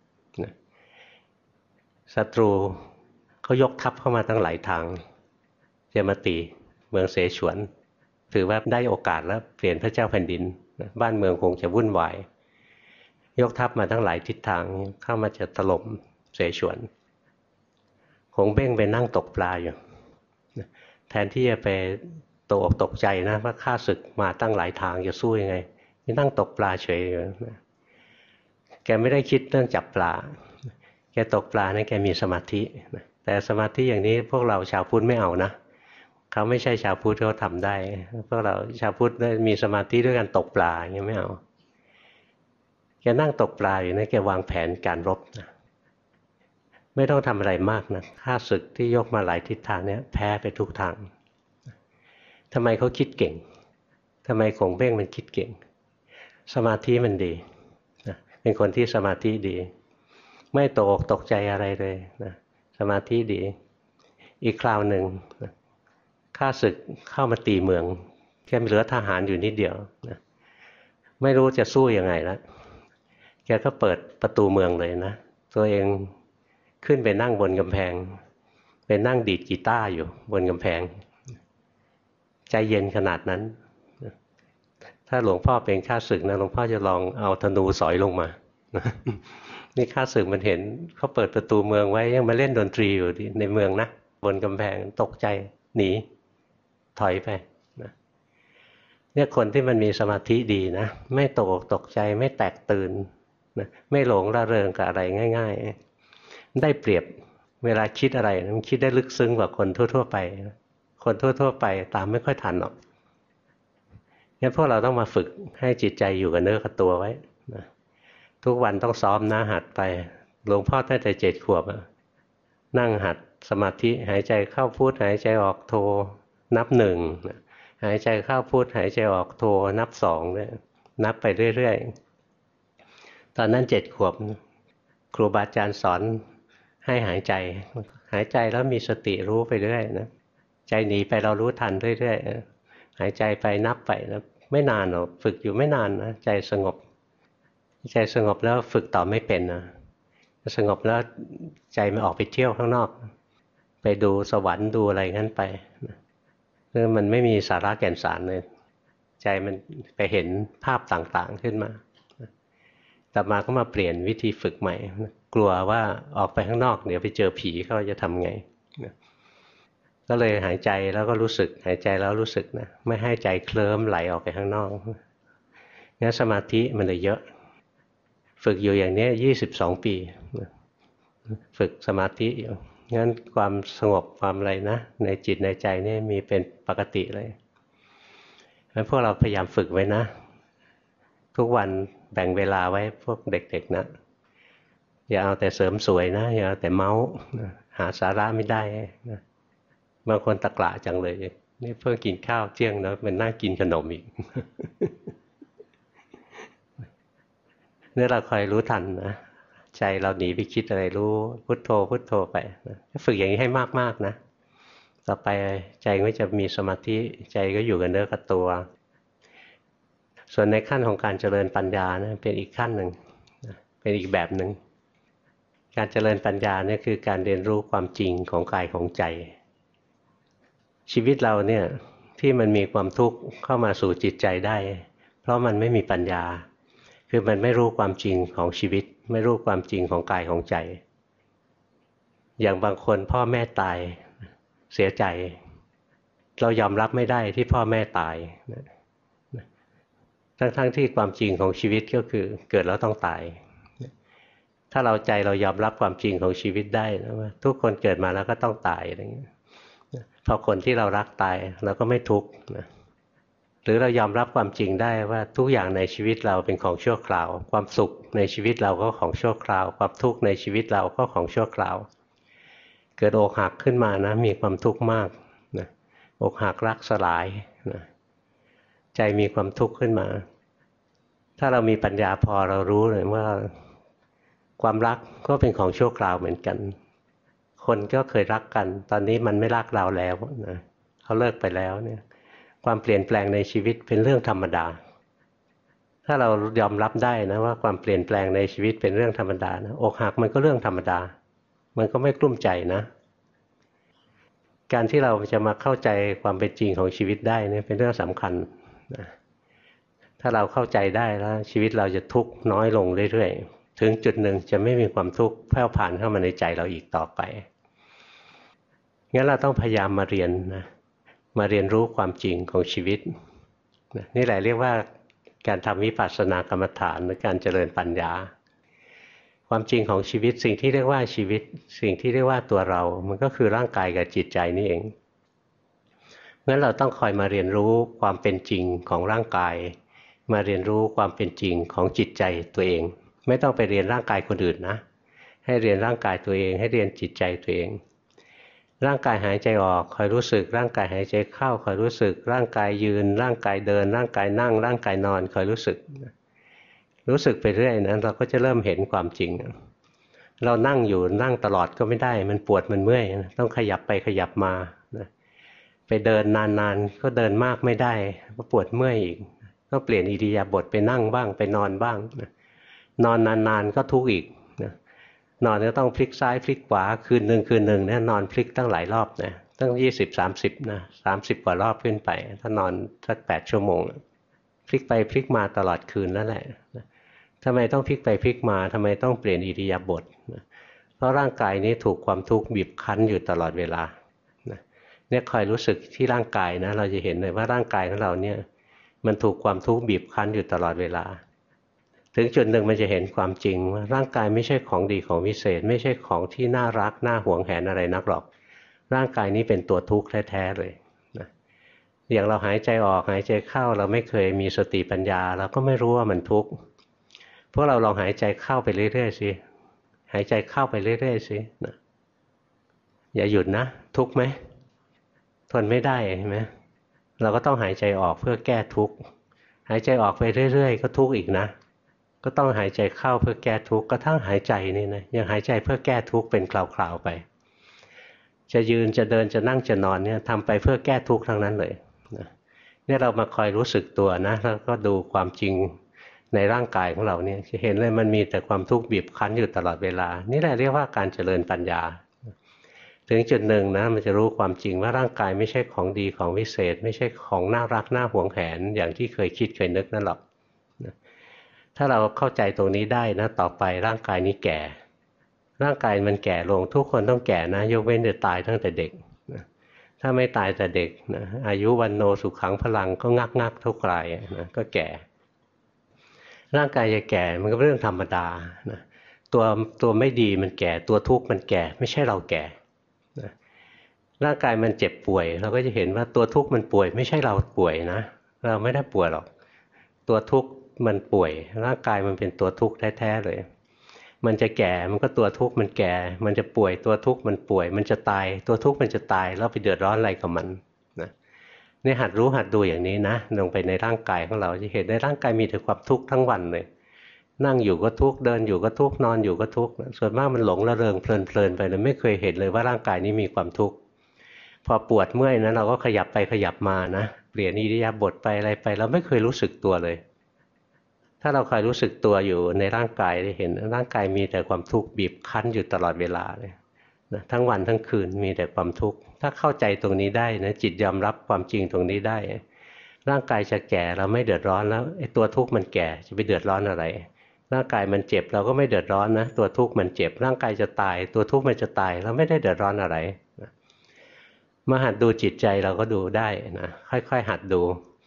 ศัตรูเขายกทัพเข้ามาตั้งหลายทางจะมาตีเมืองเสฉวนถือว่าได้โอกาสแล้วเปลี่ยนพระเจ้าแผ่นดินบ้านเมืองคงจะวุ่นวายยกทัพมาทั้งหลายทิศทางเข้ามาจะถล่มเสฉวนคงเบ้งไปนั่งตกปลาอยู่แทนที่จะไปตกอกตกใจนะว่าข้าศึกมาตั้งหลายทางจะสู้ยังไงนี่นั่งตกปลาเฉยอยู่แกไม่ได้คิดเรื่องจับปลาแกตกปลานะแกมีสมาธิแต่สมาธิอย่างนี้พวกเราชาวพุทธไม่เอานะเขาไม่ใช่ชาวพุทธเขาทำได้พวกเราชาวพุทธได้มีสมาธิด้วยการตกปลาอย่างนี้ไม่เอาแกนั่งตกปลาอยู่นะแกวางแผนการรบนะไม่ต้องทำอะไรมากนะข้าศึกที่ยกมาหลายทิศทางนี้แพ้ไปทุกทางทำไมเขาคิดเก่งทำไมคงเบ้งมันคิดเก่งสมาธิมันดีนะเป็นคนที่สมาธิดีไม่ตกอกตกใจอะไรเลยนะสมาธิดีอีกคราวหนึ่งนะข้าศึกเข้ามาตีเมืองแค่เหลือทหารอยู่นิดเดียวนะไม่รู้จะสู้ยังไงแล้วแกก็เปิดประตูเมืองเลยนะตัวเองขึ้นไปนั่งบนกำแพงไปนั่งดีดกีตาร์อยู่บนกำแพงใจเย็นขนาดนั้นถ้าหลวงพ่อเป็นข้าศึกนะหลวงพ่อจะลองเอาธนูสอยลงมานี่ข้าศึกมันเห็นเขาเปิดประตูเมืองไว้ยังมาเล่นดนตรีอยู่ในเมืองนะบนกำแพงตกใจหนีถอยไปนะเนี่ยคนที่มันมีสมาธิดีนะไม่ตกอกตกใจไม่แตกตื่นนะไม่หลงระเริงกับอะไรง่ายๆได้เปรียบเวลาคิดอะไรมันคิดได้ลึกซึ้งกว่าคนทั่วๆไปคนทั่วๆไปตามไม่ค่อยทันหรอกงั้นพวกเราต้องมาฝึกให้จิตใจอยู่กับเนื้อกับตัวไว้นะทุกวันต้องซ้อมนะหัดไปหลวงพ่อตั้งแต่7 ขวบนั่งหัดสมาธิหายใจเข้าพุทหายใจออกโทนับ1หายใจเข้าพุทหายใจออกโทนับ2เนี่ยนับไปเรื่อยๆตอนนั้น7 ขวบครูบาอาจารย์สอนให้หายใจแล้วมีสติรู้ไปเรื่อยนะใจหนีไปเรารู้ทันเรื่อยๆหายใจไปนับไปนะไม่นานหรอกฝึกอยู่ไม่นานนะใจสงบแล้วฝึกต่อไม่เป็นนะสงบแล้วใจมันออกไปเที่ยวข้างนอกไปดูสวรรค์ดูอะไรงั้นไปมันไม่มีสาระแก่นสารเลยใจมันไปเห็นภาพต่างๆขึ้นมาต่อมาก็มาเปลี่ยนวิธีฝึกใหม่กลัวว่าออกไปข้างนอกเดี๋ยวไปเจอผีเขาจะทำไงก็เลยหายใจแล้วก็รู้สึกหายใจแล้วรู้สึกนะไม่ให้ใจเคลิ้มไหลออกไปข้างนอกงั้นสมาธิมันเลยเยอะฝึกอยู่อย่างนี้22 ปีฝึกสมาธิอยู่งั้นความสงบความอะไรนะในจิตในใจนี่มีเป็นปกติเลยงั้นพวกเราพยายามฝึกไว้นะทุกวันแบ่งเวลาไว้พวกเด็กๆนะอย่าเอาแต่เสริมสวยนะอย่าเอาแต่เมาส์หาสาระไม่ได้นะบางคนตะกละจังเลยนี่เพิ่งกินข้าวเที่ยงแล้วมันนั่งกินขนมอีกนี่เราคอยรู้ทันนะใจเราหนีไปคิดอะไรรู้พุทโธพุทโธไปนะฝึกอย่างนี้ให้มากๆนะต่อไปใจก็จะมีสมาธิใจก็อยู่กับเนื้อกับตัวส่วนในขั้นของการเจริญปัญญานะเป็นอีกขั้นหนึ่งเป็นอีกแบบหนึ่งการเจริญปัญญาเนี่ยคือการเรียนรู้ความจริงของกายของใจชีวิตเราเนี่ยที่มันมีความทุกข์เข้ามาสู่จิตใจได้เพราะมันไม่มีปัญญาคือมันไม่รู้ความจริงของชีวิตไม่รู้ความจริงของกายของใจอย่างบางคนพ่อแม่ตายเสียใจเรายอมรับไม่ได้ที่พ่อแม่ตายทั้งที่ความจริงของชีวิตก็คือเกิดแล้วต้องตายถ้าเรายอมรับความจริงของชีวิตได้นะว่าทุกคนเกิดมาแล้วก็ต้องตายอะไรเงี้ยพอคนที่เรารักตายเราก็ไม่ทุกข์นะหรือเรายอมรับความจริงได้ว่าทุกอย่างในชีวิตเราเป็นของชั่วคราวความสุขในชีวิตเราก็ของชั่วคราวความทุกข์ในชีวิตเราก็ของชั่วคราวเกิดอกหักขึ้นมานะมีความทุกข์มากนะอกหักรักสลายนะใจมีความทุกข์ขึ้นมาถ้าเรามีปัญญาพอเรารู้เลยว่าความรักก็เป็นของชั่วคราวเหมือนกันคนก็เคยรักกันตอนนี้มันไม่รักเราแล้วนะเขาเลิกไปแล้วเนี่ยความเปลี่ยนแปลงในชีวิตเป็นเรื่องธรรมดาถ้าเรายอมรับได้นะว่าความเปลี่ยนแปลงในชีวิตเป็นเรื่องธรรมดานะอกหักมันก็เรื่องธรรมดามันก็ไม่กลุ้มใจนะการที่เราจะมาเข้าใจความเป็นจริงของชีวิตได้เนี่ยเป็นเรื่องสำคัญนะถ้าเราเข้าใจได้แล้วชีวิตเราจะทุกข์น้อยลงเรื่อยๆถึงจุดหนึ่งจะไม่มีความทุกข์แผ่วผ่านเข้ามาในใจเราอีกต่อไปงั้นเราต้องพยายามมาเรียนนะมาเรียนรู้ความจริงของชีวิตนี่แหละเรียกว่าการทำวิปัสสนากรรมฐานหรือการเจริญปัญญาความจริงของชีวิตสิ่งที่เรียกว่าชีวิตสิ่งที่เรียกว่าตัวเรามันก็คือร่างกายกับจิตใจนี่เองงั้นเราต้องคอยมาเรียนรู้ความเป็นจริงของร่างกายมาเรียนรู้ความเป็นจริงของจิตใจตัวเองไม่ต้องไปเรียนร่างกายคนอื่นนะให้เรียนร่างกายตัวเองให้เรียนจิตใจตัวเองร่างกายหายใจออกคอยรู้สึกร่างกายหายใจเข้าคอยรู้สึกร่างกายยืนร่างกายเดินร่างกายนั่งร่างกายนอนคอยรู้สึกไปเรื่อยนะเราก็จะเริ่มเห็นความจริงเรานั่งอยู่นั่งตลอดก็ไม่ได้มันปวดมันเมื่อยต้องขยับไปขยับมาไปเดินนานๆก็เดินมากไม่ได้ก็ปวดเมื่อยอีกก็เปลี่ยนอิริยาบถไปนั่งบ้างไปนอนบ้างนอนนานๆก็ทุกข์อีกนอนก็ต้องพลิกซ้ายพลิกขวาคืนหนึ่งเนี่ยนอนพลิกตั้งหลายรอบนะตั้ง20-30นะ30กว่ารอบขึ้นไปถ้านอนสัก8 ชั่วโมงพลิกไปพลิกมาตลอดคืนนั่นแหละทำไมต้องพลิกไปพลิกมาทำไมต้องเปลี่ยนอิริยาบถเพราะร่างกายนี้ถูกความทุกข์บีบคั้นอยู่ตลอดเวลาเนี่ยคอยรู้สึกที่ร่างกายนะเราจะเห็นเลยว่าร่างกายของเราเนี่ยมันถูกความทุกข์บีบคั้นอยู่ตลอดเวลาถึงจุดหนึ่งมันจะเห็นความจริงว่าร่างกายไม่ใช่ของดีของวิเศษไม่ใช่ของที่น่ารักน่าหวงแหนอะไรนักหรอกร่างกายนี้เป็นตัวทุกข์แท้ๆเลยนะอย่างเราหายใจออกหายใจเข้าเราไม่เคยมีสติปัญญาเราก็ไม่รู้ว่ามันทุกข์พวกเราลองหายใจเข้าไปเรื่อยๆสิหายใจเข้าไปเรื่อยๆสินะอย่าหยุดนะทุกข์ไหมทนไม่ได้ใช่ไหมเราก็ต้องหายใจออกเพื่อแก้ทุกข์หายใจออกไปเรื่อยๆก็ทุกข์อีกนะก็ต้องหายใจเข้าเพื่อแก้ทุกข์กระทั่งหายใจนี่นะยังหายใจเพื่อแก้ทุกข์เป็นคราวๆไปจะยืนจะเดินจะนั่งจะนอนเนี่ยทำไปเพื่อแก้ทุกข์ทั้งนั้นเลยเนี่ยเรามาคอยรู้สึกตัวนะแล้วก็ดูความจริงในร่างกายของเราเนี่ยจะเห็นเลยมันมีแต่ความทุกข์บีบคั้นอยู่ตลอดเวลานี่แหละเรียกว่าการเจริญปัญญาถึงจุดหนึ่งนะมันจะรู้ความจริงว่าร่างกายไม่ใช่ของดีของวิเศษไม่ใช่ของน่ารักน่าหวงแหนอย่างที่เคยคิดเคยนึกนั่นหรอกถ้าเราเข้าใจตรงนี้ได้นะต่อไปร่างกายนี้แก่ร่างกายมันแก่ลงทุกคนต้องแก่นะยกเว้นจะตายตั้งแต่เด็กนะถ้าไม่ตายแต่เด็กนะอายุวันโนสุขังพลังก็งักเท่ากลายนะก็แก่ร่างกายจะแก่มันก็เป็นเรื่องธรรมดานะตัวไม่ดีมันแก่ตัวทุกข์มันแก่ไม่ใช่เราแก่นะร่างกายมันเจ็บป่วยเราก็จะเห็นว่าตัวทุกข์มันป่วยไม่ใช่เราป่วยนะเราไม่ได้ป่วยหรอกตัวทุกข์มันป่วยร่างกายมันเป็นตัวทุกข์แท้ๆเลยมันจะแก่มันก็ตัวทุกข์มันแก่มันจะป่วยตัวทุกข์มันป่วยมันจะตายตัวทุกข์มันจะตายแล้วไปเดือดร้อนอะไรกับมันนะนี่หัดรู้หัดดูอย่างนี้นะลงไปในร่างกายของเราจะเห็นในร่างกายมีแต่ความทุกข์ทั้งวันเลยนั่งอยู่ก็ทุกข์เดินอยู่ก็ทุกข์นอนอยู่ก็ทุกข์ส่วนมากมันหลงระเริงเพลินไปเลยไม่เคยเห็นเลยว่าร่างกายนี้มีความทุกข์พอปวดเมื่อยนะเราก็ขยับไปขยับมานะเปลี่ยนอิริยาบถไปอะไรไปเราไม่เคยรู้สึกตัวเลยถ้าเราคอยรู้สึกตัวอยู่ในร่างกายจะเห็นร่างกายมีแต่ความทุกข์บีบคั้นอยู่ตลอดเวลาเลยนะทั้งวันทั้งคืนมีแต่ความทุกข์ถ้าเข้าใจตรงนี้ได้นะจิตยอมรับความจริงตรงนี้ได้ร่างกายจะแก่เราไม่เดือดร้อนแล้วไอ้ตัวทุกข์มันแก่จะไปเดือดร้อนอะไรร่างกายมันเจ็บเราก็ไม่เดือดร้อนนะตัวทุกข์มันเจ็บร่างกายจะตายตัวทุกข์มันจะตายเราไม่ได้เดือดร้อนอะไรมาหัดดูจิตใจเราก็ดูได้นะค่อยๆหัดดู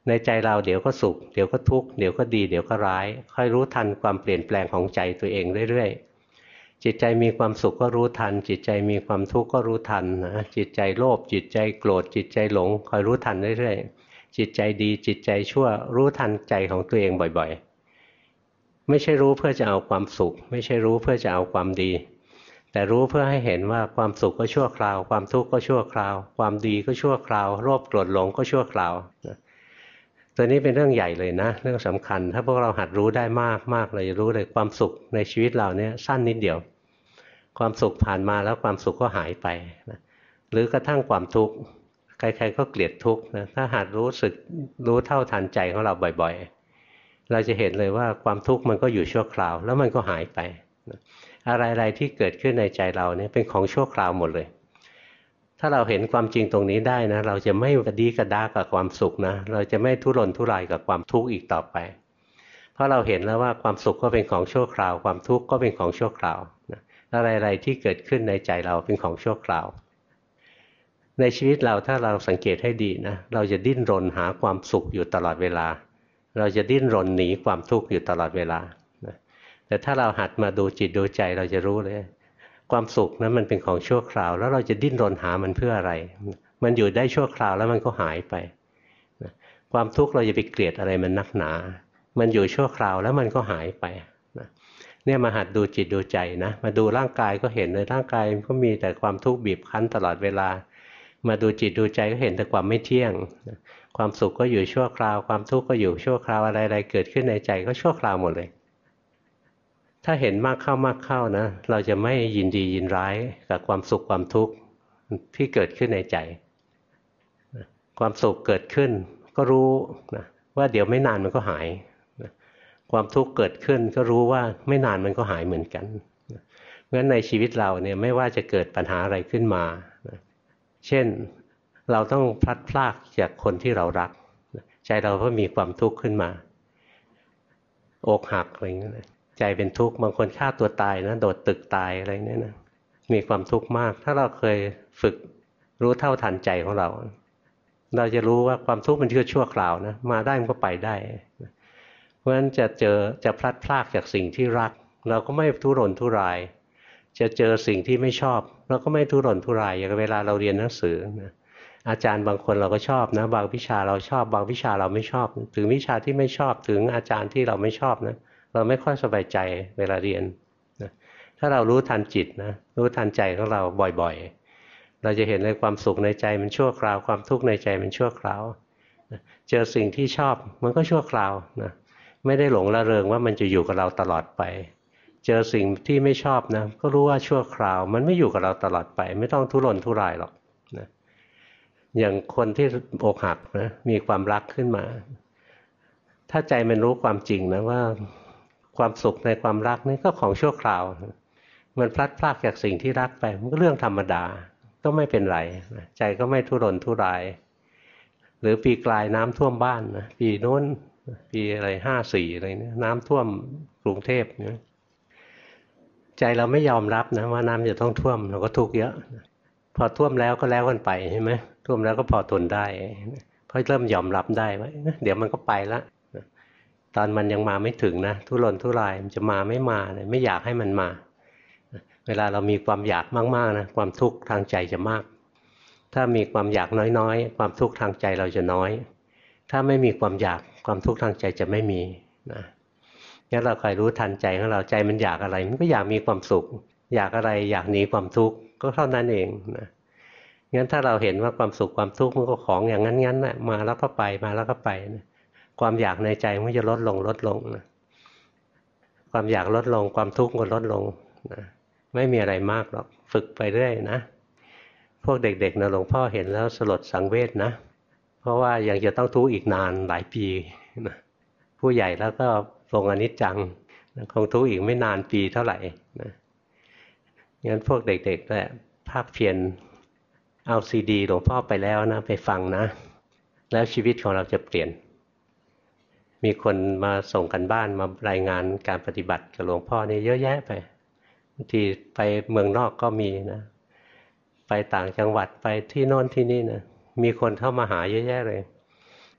ในใจเราเดี๋ยวก็สุขเดี๋ยวก็ทุกข์เดี๋ยวก็ดีเดี๋ยวก็ร้ายค่อยรู้ทันความเปลี่ยนแปลงของใจตัวเองเรื่อยๆจิตใจมีความสุขก็รู้ทันจิตใจมีความทุกข์ก็รู้ทันนะจิตใจโลภจิตใจโกรธจิตใจหลงคอยรู้ทันเรื่อยๆจิตใจดีจิตใจชั่วรู้ทันใจของตัวเองบ่อยๆไม่ใช่รู้เพื่อจะเอาความสุขไม่ใช่รู้เพื่อจะเอาความดีแต่รู้เพื่อให้เห็นว่าความสุขก็ชั่วคราวความทุกข์ก็ชั่วคราวความดีก็ชั่วคราวโลภโกรธหลงก็ชั่วคราวตัวนี้เป็นเรื่องใหญ่เลยนะเรื่องสำคัญถ้าพวกเราหัดรู้ได้มากเลยรู้เลยความสุขในชีวิตเราเนี่ยสั้นนิดเดียวความสุขผ่านมาแล้วความสุขก็หายไปนะหรือกระทั่งความทุกข์ใครๆก็เกลียดทุกข์นะถ้าหัดรู้เท่าทันใจของเราบ่อยๆเราจะเห็นเลยว่าความทุกข์มันก็อยู่ชั่วคราวแล้วมันก็หายไปนะอะไรๆที่เกิดขึ้นในใจเราเนี่ยเป็นของชั่วคราวหมดเลยถ้าเราเห็นความจริงตรงนี้ได้นะเราจะไม่กระดีกระดากับความสุขนะเราจะไม่ทุรนทุรายกับความทุกข์อีกต่อไปเพราะเราเห็นแล้วว่าความสุขก็เป็นของชั่วคราวความทุกข์ก็เป็นของชั่วคราวนะอะไรๆที่เกิดขึ้นในใจเราเป็นของชั่วคราวในชีวิตเราถ้าเราสังเกตให้ดีนะเราจะดิ้นรนหาความสุขอยู่ตลอดเวลาเราจะดิ้นรนหนีความทุกข์อยู่ตลอดเวลานะแต่ถ้าเราหัดมาดูจิตดูใจเราจะรู้เลยความสุขนั้นมันเป็นของชั่วคราวแล้วเราจะดิ้นรนหามันเพื่ออะไรมันอยู่ได้ชั่วคราวแล้วมันก็หายไปความทุกข์เราจะไปเกลียดอะไรมันนักหนามันอยู่ชั่วคราวแล้วมันก็หายไปเนี่ยมาหัดดูจิตดูใจนะมาดูร่างกายก็เห็นในร่างกายมันก็มีแต่ความทุกข์บีบคั้นตลอดเวลามาดูจิตดูใจก็เห็นแต่ความไม่เที่ยงความสุขก็อยู่ชั่วคราวความทุกข์ก็อยู่ชั่วคราวอะไรๆเกิดขึ้นในใจก็ชั่วคราวหมดเลยถ้าเห็นมากเข้านะเราจะไม่ยินดียินร้ายกับความสุขความทุกข์ที่เกิดขึ้นในใจความสุขเกิดขึ้นก็รู้นะว่าเดี๋ยวไม่นานมันก็หายความทุกข์เกิดขึ้นก็รู้ว่าไม่นานมันก็หายเหมือนกันเพราะฉะนั้นในชีวิตเราเนี่ยไม่ว่าจะเกิดปัญหาอะไรขึ้นมาเช่นเราต้องพลัดพรากจากคนที่เรารักใจเราก็มีความทุกข์ขึ้นมาอกหักอะไรอย่างเงี้ยใจเป็นทุกข์บางคนฆ่าตัวตายนะโดดตึกตายอะไรเนี่ยนะมีความทุกข์มากถ้าเราเคยฝึกรู้เท่าทันใจของเราเราจะรู้ว่าความทุกข์มันคือชั่วคราวนะมาได้มันก็ไปได้เพราะฉะนั้นจะพลัดพรากจากสิ่งที่รักเราก็ไม่ทุรนทุรายจะเจอสิ่งที่ไม่ชอบเราก็ไม่ทุรนทุรายอย่างเวลาเราเรียนหนังสือนะอาจารย์บางคนเราก็ชอบนะบางวิชาเราชอบบางวิชาเราไม่ชอบถึงวิชาที่ไม่ชอบถึงอาจารย์ที่เราไม่ชอบนะเราไม่ค่อยสบายใจเวลาเรียนนะถ้าเรารู้ทันจิตนะรู้ทันใจของเราบ่อยๆเราจะเห็นเลยความสุขในใจมันชั่วคราวความทุกข์ในใจมันชั่วคราวเจอสิ่งที่ชอบมันก็ชั่วคราวนะไม่ได้หลงระเริงว่ามันจะอยู่กับเราตลอดไปเจอสิ่งที่ไม่ชอบนะก็รู้ว่าชั่วคราวมันไม่อยู่กับเราตลอดไปไม่ต้องทุรนทุรายหรอกนะอย่างคนที่อกหักนะมีความรักขึ้นมาถ้าใจมันรู้ความจริงนะว่าความสุขในความรักนี่ก็ของชั่วคราวมันพลัดพรากจากสิ่งที่รักไปมันก็เรื่องธรรมดาก็ไม่เป็นไรใจก็ไม่ทุรนทุรายหรือปีกลายน้ำท่วมบ้านนะปีโน้นปีอะไร54อะไรเนี่ยน้ำท่วมกรุงเทพเนี่ยใจเราไม่ยอมรับนะว่าน้ำจะต้องท่วมเราก็ทุกข์เยอะพอท่วมแล้วก็แล้วกันไปใช่ไหมท่วมแล้วก็พอทนได้เพราะเริ่มยอมรับได้ว่าเดี๋ยวมันก็ไปละตอนมันยังมาไม่ถึงนะทุรนทุรายมันจะมาไม่มาเลยไม่อยากให้มันมาเวลาเรามีความอยากมากๆนะความทุกข์ทางใจจะมากถ้ามีความอยากน้อยๆความทุกข์ทางใจเราจะน้อยถ้าไม่มีความอยากความทุกข์ทางใจจะไม่มีนะงั้นเราคอยรู้ทันใจของเราใจมันอยากอะไรมันก็อยากมีความสุขอยากอะไรอยากหนีความทุกข์ก็เท่านั้นเองนะงั้นถ้าเราเห็นว่าความสุขความทุกข์มันก็ของอย่างนั้นๆนะมาแล้วก็ไปมาแล้วก็ไปนะความอยากในใจมันจะลดลงนะความอยากลดลงความทุกข์ก็ลดลงนะไม่มีอะไรมากหรอกฝึกไปเรื่อยนะพวกเด็กๆนะหลวงพ่อเห็นแล้วสลดสังเวชนะเพราะว่ายังจะต้องทุกข์อีกนานหลายปีนะผู้ใหญ่แล้วก็ลงอนิจจังนะคงทุกข์อีกไม่นานปีเท่าไหร่นะงั้นพวกเด็กๆเนี่ยภาคเพียรเอาซีดีหลวงพ่อไปแล้วนะไปฟังนะแล้วชีวิตของเราจะเปลี่ยนมีคนมาส่งกันบ้านมารายงานการปฏิบัติกับหลวงพ่อนี่เยอะแยะไปบางทีไปเมืองนอกก็มีนะไปต่างจังหวัดไปที่โน่นที่นี่นะมีคนเข้ามาหาเยอะแยะเลย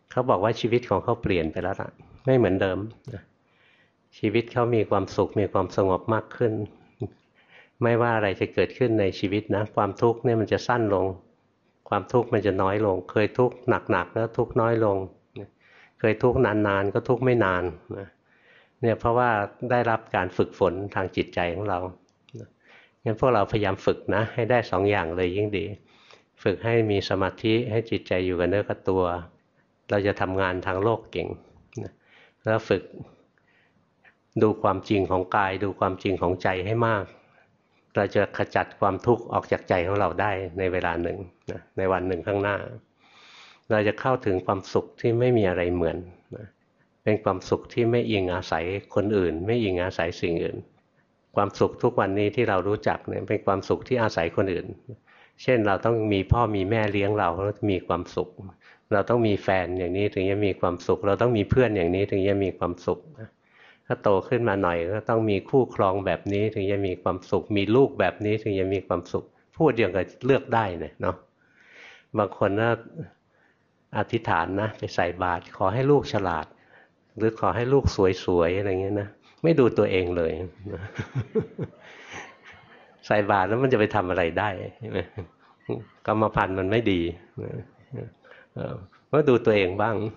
เขาบอกว่าชีวิตของเขาเปลี่ยนไปแล้วล่ะไม่เหมือนเดิมนะชีวิตเขามีความสุขมีความสงบมากขึ้นไม่ว่าอะไรจะเกิดขึ้นในชีวิตนะความทุกข์เนี่ยมันจะสั้นลงความทุกข์มันจะน้อยลงเคยทุกข์หนักๆแล้วทุกข์น้อยลงเคยทุกข์นานๆก็ทุกข์ไม่นานนะเนี่ยเพราะว่าได้รับการฝึกฝนทางจิตใจของเรางั้นพวกเราพยายามฝึกนะให้ได้สองอย่างเลยยิ่งดีฝึกให้มีสมาธิให้จิตใจอยู่กับเนื้อกับตัวเราจะทำงานทางโลกเก่งแล้วฝึกดูความจริงของกายดูความจริงของใจให้มากเราจะขจัดความทุกข์ออกจากใจของเราได้ในเวลาหนึ่งนะในวันหนึ่งข้างหน้าเราจะเข้าถึงความสุขที่ไม่มีอะไรเหมือนนะเป็นความสุขที่ไม่อิงอาศัยคนอื่นไม่อิงอาศัยสิ่งอื่นความสุขทุกวันนี้ที่เรารู้จักเนี่ยเป็นความสุขที่อาศัยคนอื่นเช่นเราต้องมีพ่อมีแม่เลี้ยงเราแล้วมีความสุขเราต้องมีแฟนอย่างนี้ถึงจะมีความสุขเราต้องมีเพื่อนอย่างนี้ถึงจะมีความสุขถ้าโตขึ้นมาหน่อยก็ต้องมีคู่ครองแบบนี้ถึงจะมีความสุขมีลูกแบบนี้ถึงจะมีความสุขพูดอย่างกับเลือกได้เนี่ยเนาะบางคนนะอธิษฐานนะไปใส่บาตรขอให้ลูกฉลาดหรือขอให้ลูกสวยๆอะไรเงี้ยนะไม่ดูตัวเองเลยใส่บาตรแล้วมันจะไปทำอะไรได้ใช่ไหมกรรมพันธุ์มันไม่ดีก็ดูตัวเองบ้าง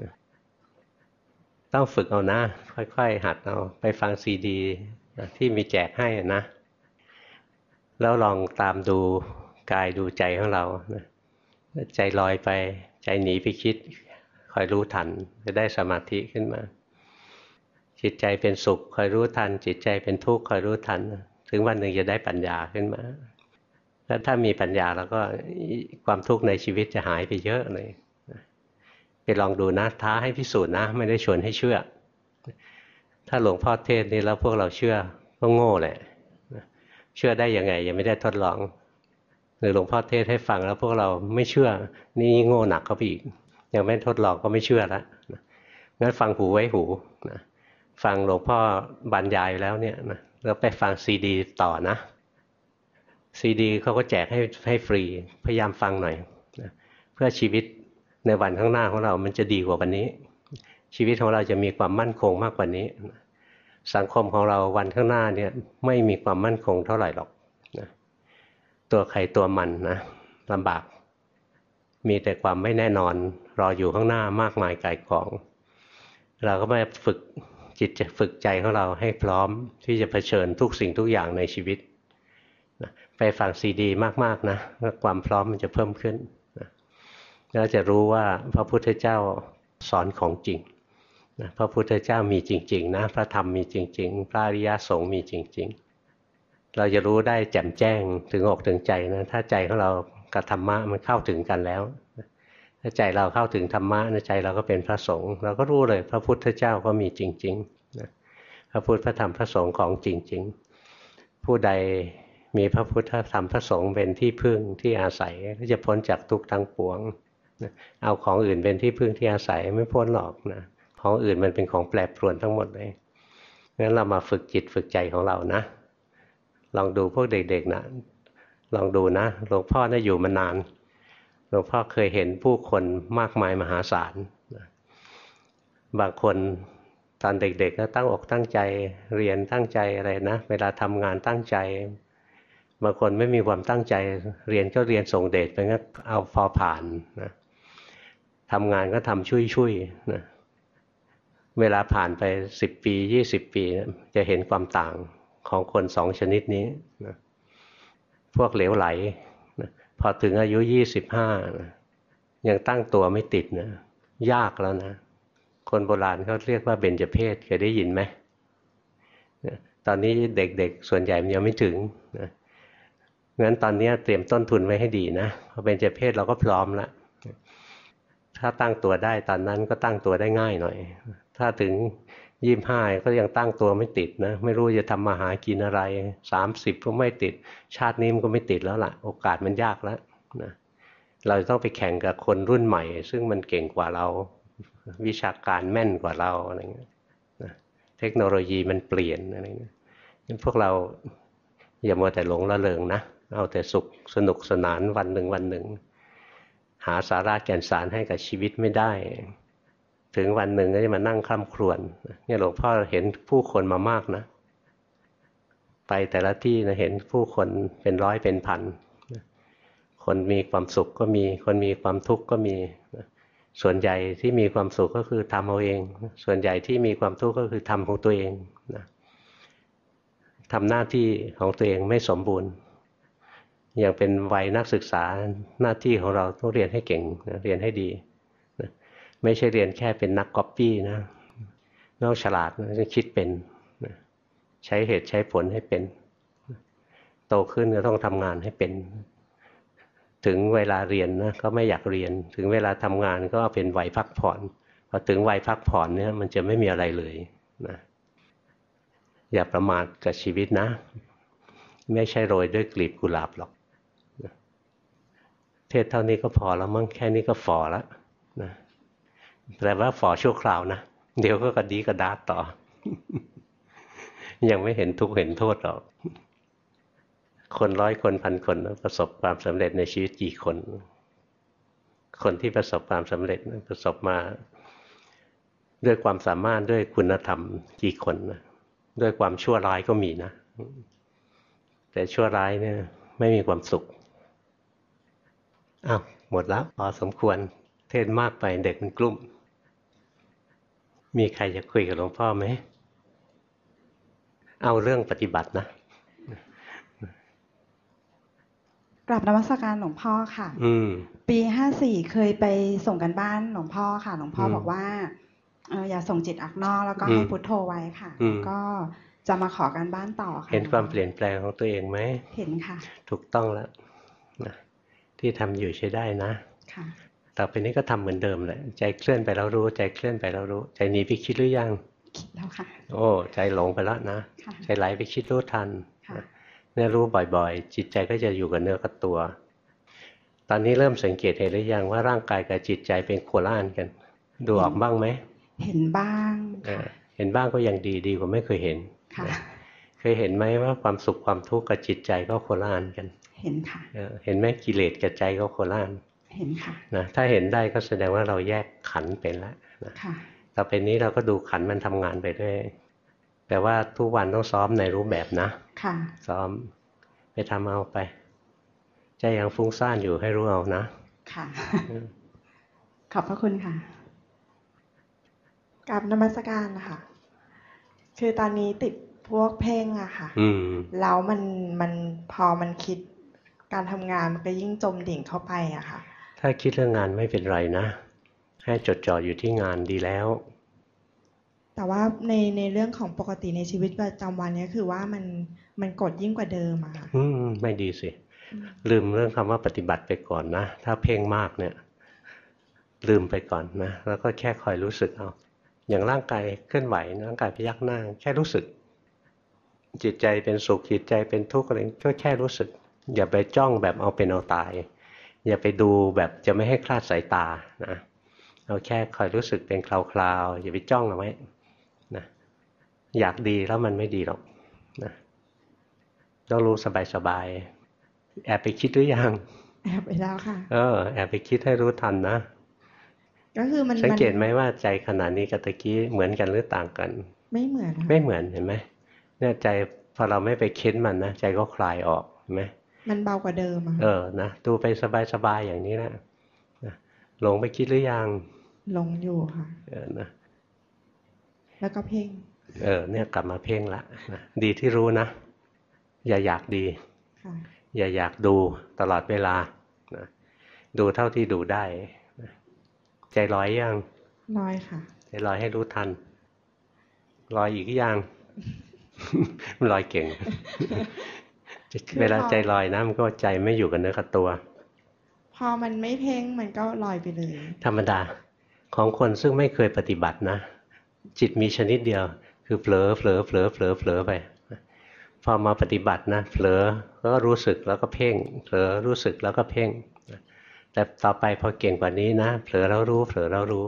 ต้องฝึกเอานะค่อยๆหัดเอาไปฟังซีดีที่มีแจกให้นะแล้วลองตามดูกายดูใจของเราใจลอยไปใจหนีไปคิดคอยรู้ทันจะได้สมาธิขึ้นมาจิตใจเป็นสุขคอยรู้ทันจิตใจเป็นทุกข์คอยรู้ทันถึงวันหนึ่งจะได้ปัญญาขึ้นมาแล้วถ้ามีปัญญาแล้วก็ความทุกข์ในชีวิตจะหายไปเยอะเลยไปลองดูนะท้าให้พิสูจน์นะไม่ได้ชวนให้เชื่อถ้าหลวงพ่อเทศนี่แล้วพวกเราเชื่อก็โง่แหละเชื่อได้ยังไงยังไม่ได้ทดลองหรือหลวงพ่อเทศให้ฟังแล้วพวกเราไม่เชื่อนี่โง่หนักเข้าไปอีกยังไม่ทดลองก็ไม่เชื่อแล้วงั้นฟังหูไว้หูนะฟังหลวงพ่อบรรยายแล้วเนี่ยนะแล้วไปฟังซีดีต่อนะซีดีเขาก็แจกให้ฟรีพยายามฟังหน่อยนะเพื่อชีวิตในวันข้างหน้าของเรามันจะดีกว่าวันนี้ชีวิตของเราจะมีความมั่นคงมากกว่านี้สังคมของเราวันข้างหน้าเนี่ยไม่มีความมั่นคงเท่าไหร่หรอกนะตัวใครตัวมันนะลำบากมีแต่ความไม่แน่นอนรออยู่ข้างหน้ามากมายไกลกองเราก็มาฝึกจิตจะฝึกใจของเราให้พร้อมที่จะเผชิญทุกสิ่งทุกอย่างในชีวิตไปฟังซีดีมากๆนะความพร้อมมันจะเพิ่มขึ้นแล้วจะรู้ว่าพระพุทธเจ้าสอนของจริงพระพุทธเจ้ามีจริงๆนะพระธรรมมีจริงๆพระอริยสงฆ์มีจริงๆเราจะรู้ได้แจ่มแจ้งถึงอกถึงใจนะถ้าใจของเรากับธรรมะมันเข้าถึงกันแล้วถ้าใจเราเข้าถึงธรรมะในใจเราก็เป็นพระสงฆ์เราก็รู้เลยพระพุทธเจ้าก็มีจริงๆนะพระพุทธพระธรรมพระสงฆ์ของจริงๆผู้ใดมีพระพุทธธรรมพระสงฆ์เป็นที่พึ่งที่อาศัยก็จะพ้นจากทุกข์ทั้งปวงเอาของอื่นเป็นที่พึ่งที่อาศัยไม่พ้นหรอกนะของอื่นมันเป็นของแปรปรวนทั้งหมดเลยงั้นเรามาฝึกจิตฝึกใจของเรานะลองดูพวกเด็กๆนะลองดูนะหลวงพ่อน่ะอยู่มานานหลวงพ่อเคยเห็นผู้คนมากมายมหาศาลบางคนตอนเด็กๆก็ตั้งอกตั้งใจเรียนตั้งใจอะไรนะเวลาทำงานตั้งใจบางคนไม่มีความตั้งใจเรียนก็เรียนส่งเดชไปงั้นเอาพอผ่านนะทำงานก็ทำชุยๆนะเวลาผ่านไป10 ปี20 ปีจะเห็นความต่างของคนสองชนิดนี้นะพวกเหลวไหลนะพอถึงอายุ25นะยังตั้งตัวไม่ติดนะยากแล้วนะคนโบราณเขาเรียกว่าเบญจเพสเคยได้ยินไหมนะตอนนี้เด็กๆส่วนใหญ่มันยังไม่ถึงนะงั้นตอนนี้เตรียมต้นทุนไว้ให้ดีนะพอเบญจเพสเราก็พร้อมแล้วถ้าตั้งตัวได้ตอนนั้นก็ตั้งตัวได้ง่ายหน่อยถ้าถึง25ก็ยังตั้งตัวไม่ติดนะไม่รู้จะทำมาหากินอะไร30ก็ไม่ติดชาตินี้มันก็ไม่ติดแล้วล่ะโอกาสมันยากแล้วนะเราต้องไปแข่งกับคนรุ่นใหม่ซึ่งมันเก่งกว่าเราวิชาการแม่นกว่าเราอะไรเงี้ยนะเทคโนโลยีมันเปลี่ยนอะไรเงี้ยพวกเราอย่ามัวแต่หลงระเริงนะเอาแต่สุขสนุกสนานวันหนึ่งหาสาระแก่นสารให้กับชีวิตไม่ได้ถึงวันหนึ่งก็จะมานั่งคร่ำครวญเนี่ยหลวงพ่อเห็นผู้คนมามากนะไปแต่ละที่นะเห็นผู้คนเป็นร้อยเป็นพันคนมีความสุขก็มีคนมีความทุกข์ก็มีส่วนใหญ่ที่มีความสุขก็คือทำเอาเองส่วนใหญ่ที่มีความทุกข์ก็คือทำของตัวเองนะทำหน้าที่ของตัวเองไม่สมบูรณ์อย่างเป็นวัยนักศึกษาหน้าที่ของเราต้องเรียนให้เก่งเรียนให้ดีไม่ใช่เรียนแค่เป็นนักก๊อปปี้นะต้องฉลาดต้องคิดเป็นใช้เหตุใช้ผลให้เป็นโตขึ้นก็ต้องทำงานให้เป็นถึงเวลาเรียนนะก็ไม่อยากเรียนถึงเวลาทำงานก็เป็นวัยพักผ่อนพอถึงวัยพักผ่อนเนี่ยมันจะไม่มีอะไรเลยนะอย่าประมาทกับชีวิตนะไม่ใช่โรยด้วยกลีบกุหลาบหรอกเทศเท่านี้ก็พอแล้วมั้งแค่นี้ก็ฝ่อแล้วนะแต่ว่าฝ่อชั่วคราวนะเดี๋ยวก็กระดีกระดาษต่อ ยังไม่เห็นทุกข์เห็นโทษหรอกคนร้อยคนพันคนประสบความสำเร็จในชีวิตกี่คนคนที่ประสบความสำเร็จประสบมาด้วยความสามารถด้วยคุณธรรมกี่คนนะด้วยความชั่วร้ายก็มีนะแต่ชั่วร้ายเนี่ยไม่มีความสุขอ้าวหมดแล้วพอสมควรเทศมากไปเด็กมันกลุ้มมีใครจะคุยกับหลวงพ่อไหมเอาเรื่องปฏิบัตินะกราบนมัสการหลวงพ่อค่ะปี54เคยไปส่งกันบ้านหลวงพ่อค่ะหลวงพ่อบอกว่าอย่าส่งจิตออกนอกแล้วก็ให้พุทโธไว้ค่ะก็จะมาขอกันบ้านต่อค่ะเห็นความเปลี่ยนแปลงของตัวเองไหมเห็นค่ะถูกต้องแล้วนะที่ทำอยู่ใช้ได้นะค่ะต่อไปนี้ก็ทำเหมือนเดิมแหละใจเคลื่อนไปแล้วรู้ใจเคลื่อนไปแล้วรู้ใจหนีไปคิดหรือยังคิดแล้วค่ะโอ้ใจหลงไปแล้วนะใจไหลไปคิดรู้ทันเนี่ยรู้บ่อยๆจิตใจก็จะอยู่กับเนื้อกับตัวตอนนี้เริ่มสังเกตเห็นหรือยังว่าร่างกายกับจิตใจเป็นโคละอันกันดูออกบ้างไหมเห็นบ้างเห็นบ้างก็ยังดีกว่าไม่เคยเห็นเคยเห็นไหมว่าความสุขความทุกข์กับจิตใจก็โคละอันกันเห็นค่ะเห็นไหมกิเลสกับใจก็โคละอันเห็นค่ะนะถ้าเห็นได้ก็แสดงว่าเราแยกขันธ์เป็นแล้วนะต่อไปนี้เราก็ดูขันธ์มันทำงานไปด้วยแต่ว่าทุกวันต้องซ้อมในรูปแบบนะค่ะซ้อมไปทำเอาไปใจยังฟุ้งซ่านอยู่ให้รู้เอานะค่ะขอบพระคุณค่ะกราบนมัสการนะคะคือตอนนี้ติดพวกเพ่งอะค่ะแล้วมันพอมันคิดการทำงานมันก็ยิ่งจมดิ่งเข้าไปอะค่ะถ้าคิดเรื่องงานไม่เป็นไรนะให้จดจ่ออยู่ที่งานดีแล้วแต่ว่าในเรื่องของปกติในชีวิตประจำวันนี้คือว่ามันกดยิ่งกว่าเดิมอะค่ะไม่ดีสิลืมเรื่องคำว่าปฏิบัติไปก่อนนะถ้าเพ่งมากเนี่ยลืมไปก่อนนะแล้วก็แค่คอยรู้สึกเอาอย่างร่างกายเคลื่อนไหวร่างกายพยักหน้าแค่รู้สึกจิตใจเป็นสุขจิตใจเป็นทุกข์อะไรก็แค่รู้สึกอย่าไปจ้องแบบเอาเป็นเอาตายอย่าไปดูแบบจะไม่ให้คลาดสายตานะเราแค่คอยรู้สึกเป็นคราวๆอย่าไปจ้องเอาไว้นะอยากดีแล้วมันไม่ดีหรอกนะต้องรู้สบายๆแอบไปคิดหรือยังแอบไปแล้วค่ะแอบไปคิดให้รู้ทันนะก็คือมันสังเกตไหมว่าใจขณะนี้กับตะกี้เหมือนกันหรือต่างกันไม่เหมือนไม่เหมือนเห็นไหมเนี่ยใจพอเราไม่ไปเค้นมันนะใจก็คลายออกเห็นไหมมันเบากว่าเดิมนะดูไปสบายๆอย่างนี้นะหลงไปคิดหรือยังหลงอยู่ค่ะนะแล้วก็เพ่งเนี่ยกลับมาเพ่งละนะดีที่รู้นะอย่าอยากดีอย่าอยากดูตลอดเวลานะดูเท่าที่ดูได้นะใจลอยยังลอยค่ะใจลอยให้รู้ทันลอยอีกอย่างมันลอยเก่ง เวลาใจลอยนะมันก็ใจไม่อยู่กับเนื้อกับตัวพอมันไม่เพ่งมันก็ลอยไปเลยธรรมดาของคนซึ่งไม่เคยปฏิบัตินะจิตมีชนิดเดียวคือเผลอไปพอมาปฏิบัตินะเผลอแล้วก็รู้สึกแล้วก็เพ่งเผลอรู้สึกแล้วก็เพ่งแต่ต่อไปพอเก่งกว่านี้นะเผลอแล้วรู้เผลอแล้วรู้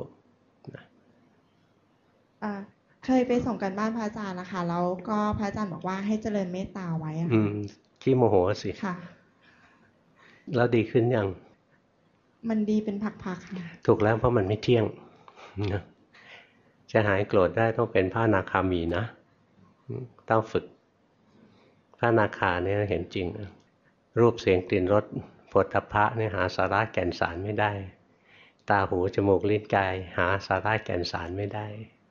เคยไปส่งกันบ้านพระอาจารย์นะคะแล้วก็พระอาจารย์บอกว่าให้เจริญเมตตาไว้อะขี้โมโหสิค่ะแล้วดีขึ้นยังมันดีเป็นพักๆค่ะถูกแล้วเพราะมันไม่เที่ยงจะหายโกรธได้ต้องเป็นพระอนาคามีนะต้องฝึกพระอนาคาเนี่ยเห็นจริงนะรูปเสียงกลิ่นรสโผฏฐัพพะเนี่ยหาสาระแก่นสารไม่ได้ตาหูจมูกลิ้นกายหาสาระแก่นสารไม่ได้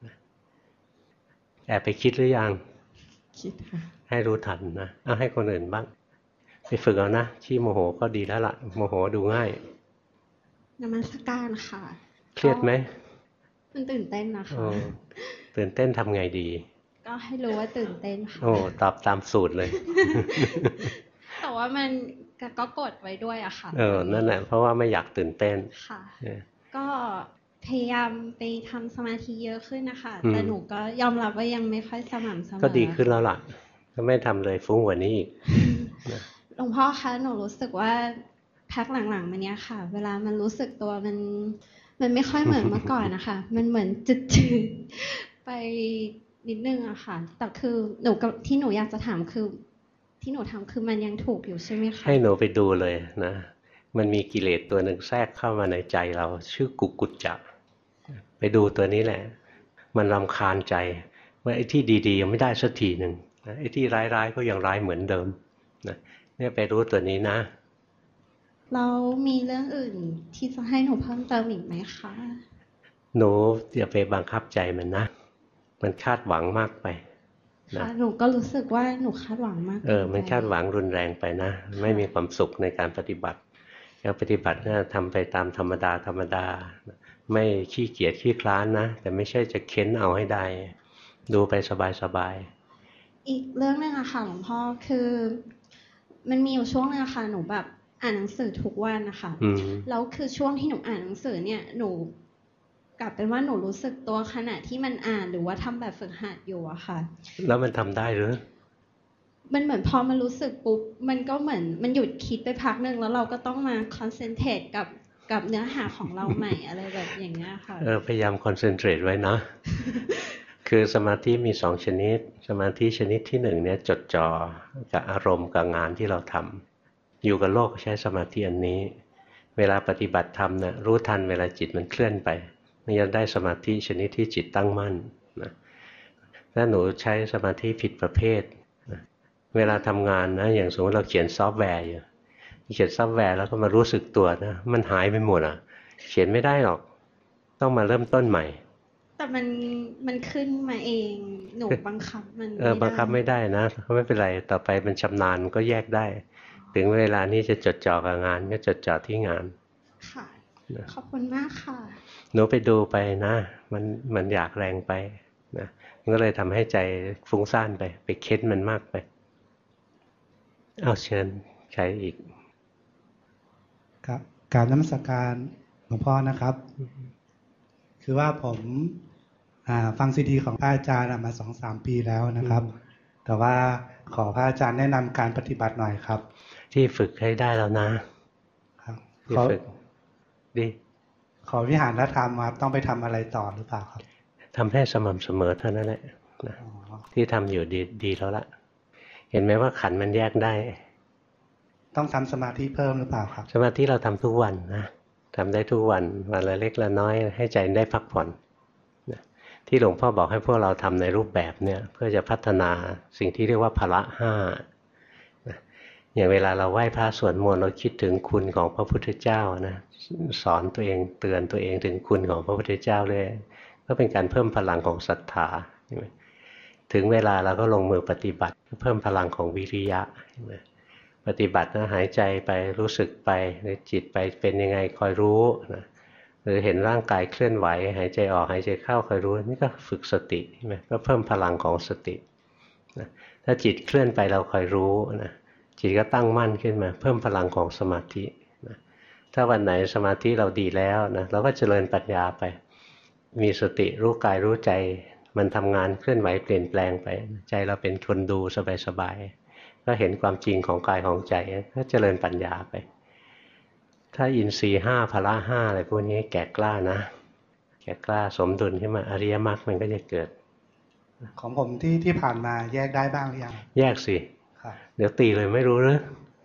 แอบไปคิดหรือยังคิดค่ะให้รู้ทันนะเอาให้คนอื่นบ้างไปฝึกเอานะขี้โมโหก็ดีแล้วล่ะโมโหดูง่ายนมัสการค่ะเครียดไหมมันตื่นเต้นนะคะตื่นเต้นทำไงดีก็ให้รู้ว่าตื่นเต้นค่ะโอ้ตอบตามสูตรเลยแต่ว่ามันก็กดไว้ด้วยอะค่ะนั่นแหละเพราะว่าไม่อยากตื่นเต้นค่ะก็พยายามไปทำสมาธิเยอะขึ้นนะคะแต่หนูก็ยอมรับว่ายังไม่ค่อยสม่ำเสมอก็ดีขึ้นแล้วล่ะก็ไม่ทำเลยฟุ้งกว่านี้อีกหลวงพ่อคะหนูรู้สึกว่าพักหลังๆมาเนี้ยค่ะเวลามันรู้สึกตัวมันไม่ค่อยเหมือนเมื่อก่อนนะคะมันเหมือนจืดๆไปนิดนึงอะค่ะแต่คือที่หนูอยากจะถามคือที่หนูทำคือมันยังถูกอยู่ใช่ไหมคะให้หนูไปดูเลยนะมันมีกิเลสตัวหนึ่งแทรกเข้ามาในใจเราชื่อกุกุจจะไปดูตัวนี้แหละมันรำคาญใจว่าไอ้ที่ดีๆยังไม่ได้สักทีหนึ่งไอ้ที่ร้ายๆก็ยังร้ายเหมือนเดิมนะเนี่ยไปรู้ตัวนี้นะเรามีเรื่องอื่นที่จะให้หนูเพิ่มเติมอีกไหมคะหนูอย่าไปบังคับใจมันนะมันคาดหวังมากไปค่ะหนูก็รู้สึกว่าหนูคาดหวังมากมันคาดหวังรุนแรงไปนะไม่มีความสุขในการปฏิบัติการปฏิบัติเนี่ยทำไปตามธรรมดาไม่ขี้เกียจขี้คลานนะแต่ไม่ใช่จะเค้นเอาให้ได้ดูไปสบายอีกเรื่องนึงอะค่ะหลวงพ่อคือมันมีอยู่ช่วงนึงอะค่ะหนูแบบอ่านหนังสือทุกวันนะคะแล้วคือช่วงที่หนูอ่านหนังสือเนี่ยหนูกลับเป็นว่าหนูรู้สึกตัวขณะที่มันอ่านหรือว่าทำแบบฝึกหัดอยู่อะค่ะแล้วมันทำได้หรือมันเหมือนพอมันรู้สึกปุ๊บมันก็เหมือนมันหยุดคิดไปพักนึงแล้วเราก็ต้องมาคอนเซนเทรตกับเนื้อหาของเราใหม่อะไรแบบอย่างเงี้ยค่ะพยายามคอนเซนเทรตไว้นะคือสมาธิมี2ชนิดสมาธิชนิดที่1เนี่ยจดจ่อกับอารมณ์กับงานที่เราทำอยู่กับโลกใช้สมาธิอันนี้เวลาปฏิบัติธรรมนะรู้ทันเวลาจิตมันเคลื่อนไปมันจะได้สมาธิชนิดที่จิตตั้งมั่นนะถ้าหนูใช้สมาธิผิดประเภทนะเวลาทำงานนะอย่างสมมติเราเขียนซอฟต์แวร์อยู่เขียนซอฟต์แวร์แล้วก็มารู้สึกตัวนะมันหายไปหมดอ่ะเขียนไม่ได้หรอกต้องมาเริ่มต้นใหม่แต่มันขึ้นมาเองหนูบังคับมันบังคับไม่ได้นะไม่เป็นไรต่อไปมันชำนาญก็แยกได้ถึงเวลานี้จะจดจ่อกับงานก็จดจ่อที่งานค่ะขอบคุณมากค่ะหนูไปดูไปนะมันอยากแรงไปนะมันก็เลยทำให้ใจฟุ้งซ่านไปเค้นมันมากไปเอาเชิญใครอีกครับการนมัสการหลวงพ่อนะครับคือว่าผมฟังซีดีของพระอาจารย์มา 2-3 ปีแล้วนะครับแต่ว่าขอพระอาจารย์แนะนำการปฏิบัติหน่อยครับที่ฝึกให้ได้แล้วนะครับที่ฝึกดีขอวิหารธรรมครับต้องไปทำอะไรต่อหรือเปล่าครับทำให้สม่ำเสมอเท่านั้นแหละนะที่ทำอยู่ดีแล้วละเห็นไหมว่าขันธ์มันแยกได้ต้องทำสมาธิเพิ่มหรือเปล่าครับสมาธิเราทำทุกวันนะทำได้ทุกวันวันละเล็กละน้อยให้ใจได้พักผ่อนที่หลวงพ่อบอกให้พวกเราทำในรูปแบบเนี่ยเพื่อจะพัฒนาสิ่งที่เรียกว่าพละ5อย่างเวลาเราไหว้พระสวดมนต์เราคิดถึงคุณของพระพุทธเจ้านะสอนตัวเองเตือนตัวเองถึงคุณของพระพุทธเจ้าเลยก็เป็นการเพิ่มพลังของศรัทธาถึงเวลาเราก็ลงมือปฏิบัติเพิ่มพลังของวิริยะปฏิบัตินะหายใจไปรู้สึกไปหรือจิตไปเป็นยังไงคอยรู้นะหรือเห็นร่างกายเคลื่อนไหวหายใจออกหายใจเข้าคอยรู้นี่ก็ฝึกสติใช่ไหมก็เพิ่มพลังของสตินะถ้าจิตเคลื่อนไปเราคอยรู้นะจิตก็ตั้งมั่นขึ้นมาเพิ่มพลังของสมาธินะถ้าวันไหนสมาธิเราดีแล้วนะเราก็เจริญปัญญาไปมีสติรู้กายรู้ใจมันทำงานเคลื่อนไหวเปลี่ยนแปลงไปใจเราเป็นคนดูสบายๆก็เห็นความจริงของกายของใจก็เจริญปัญญาไปถ้าอินทรีย์5พละ5อะไรพวกนี้แก่กล้านะแก่กล้าสมดุลขึ้นมาอริยมรรคมันก็จะเกิดของผมที่ผ่านมาแยกได้บ้างหรือยังแยกสิเดี๋ยวตีเลยไม่รู้หรือ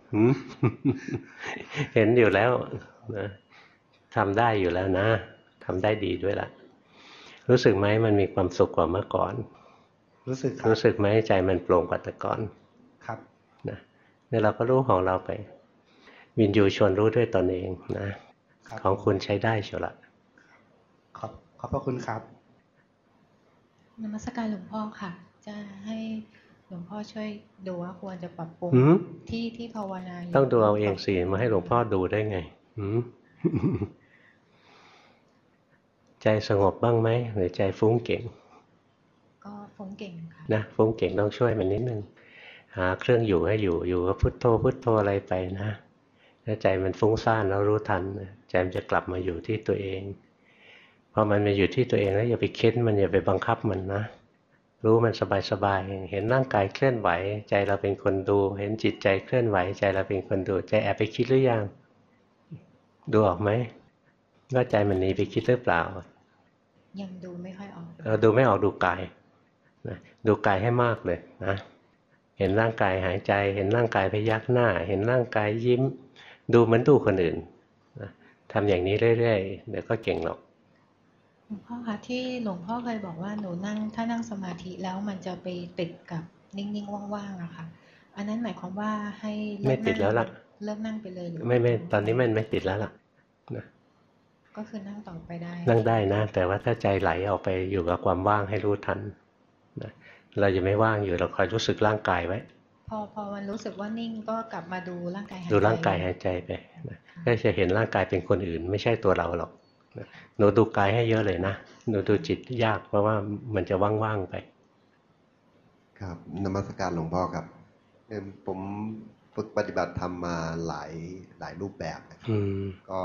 เห็นอยู่แล้วนะทำได้อยู่แล้วนะทำได้ดีด้วยล่ะรู้สึกไหมมันมีความสุขกว่าเมื่อก่อนรู้สึกครับรู้สึกไหมใจมันโปร่งกว่าแต่ก่อนครับนะนี่เราก็รู้ของเราไปวินยูชวนรู้ด้วยตนเองนะของคุณใช้ได้เชียวละขอบพระคุณครับนมัสการหลวงพ่อค่ะจะให้หลวงพ่อช่วยดูว่าควรจะปรับปรุงที่ภาวนาต้องดูเอาเองสิมาให้หลวงพ่อดูได้ไงใจสงบบ้างไหมหรือใจฟุ้งเก่งก็ฟุ้งเก่งค่ะนะฟุ้งเก่งต้องช่วยมันนิดนึงหาเครื่องอยู่ให้อยู่ก็พุทโธพุทโธอะไรไปนะถ้าใจมันฟุ้งซ่านแล้วรู้ทันใจมันจะกลับมาอยู่ที่ตัวเองพอมันมาอยู่ที่ตัวเองแล้วอย่าไปเค้นมันอย่าไปบังคับมันนะรู้มันสบายๆเห็นร่างกายเคลื่อนไหวใจเราเป็นคนดูเห็นจิตใจเคลื่อนไหวใจเราเป็นคนดูใจแอบไปคิดหรือยังดูออกไหมว่าใจมันหนีไปคิดหรือเปล่ายังดูไม่ค่อยออกดูไม่ออกดูกายนะดูกายให้มากเลยนะเห็นร่างกายหายใจเห็นร่างกายพยักหน้าเห็นร่างกายยิ้มดูเหมือนดูคนอื่นนะทำอย่างนี้เรื่อยๆเดี๋ยวก็เก่งหรอกหลวงพ่อคะที่หลวงพ่อเคยบอกว่าหนูถ้านั่งสมาธิแล้วมันจะไปติดกับนิ่งๆว่างๆอะค่ะอันนั้นหมายความว่าให้ไม่ติดแล้วล่ะเลิกนั่งไปเลยหรือไม่ตอนนี้มันไม่ติดแล้วล่ะนะก็คือนั่งต่อไปได้นั่งได้นะแต่ว่าถ้าใจไหลออกไปอยู่กับความว่างให้รู้ทันนะเราจะไม่ว่างอยู่เราคอยรู้สึกร่างกายไว้พอมันรู้สึกว่านิ่งก็กลับมาดูร่างกายหายใจดูร่างกายหายใจไปนะก็จะเห็นร่างกายเป็นคนอื่นไม่ใช่ตัวเราหรอกหนูดูกายให้เยอะเลยนะหนูดูจิตยากเพราะว่ามันจะว่างๆไปครับนมัสการหลวงพ่อครับผมฝึกปฏิบัติธรรมมาหลายรูปแบบนะครับก็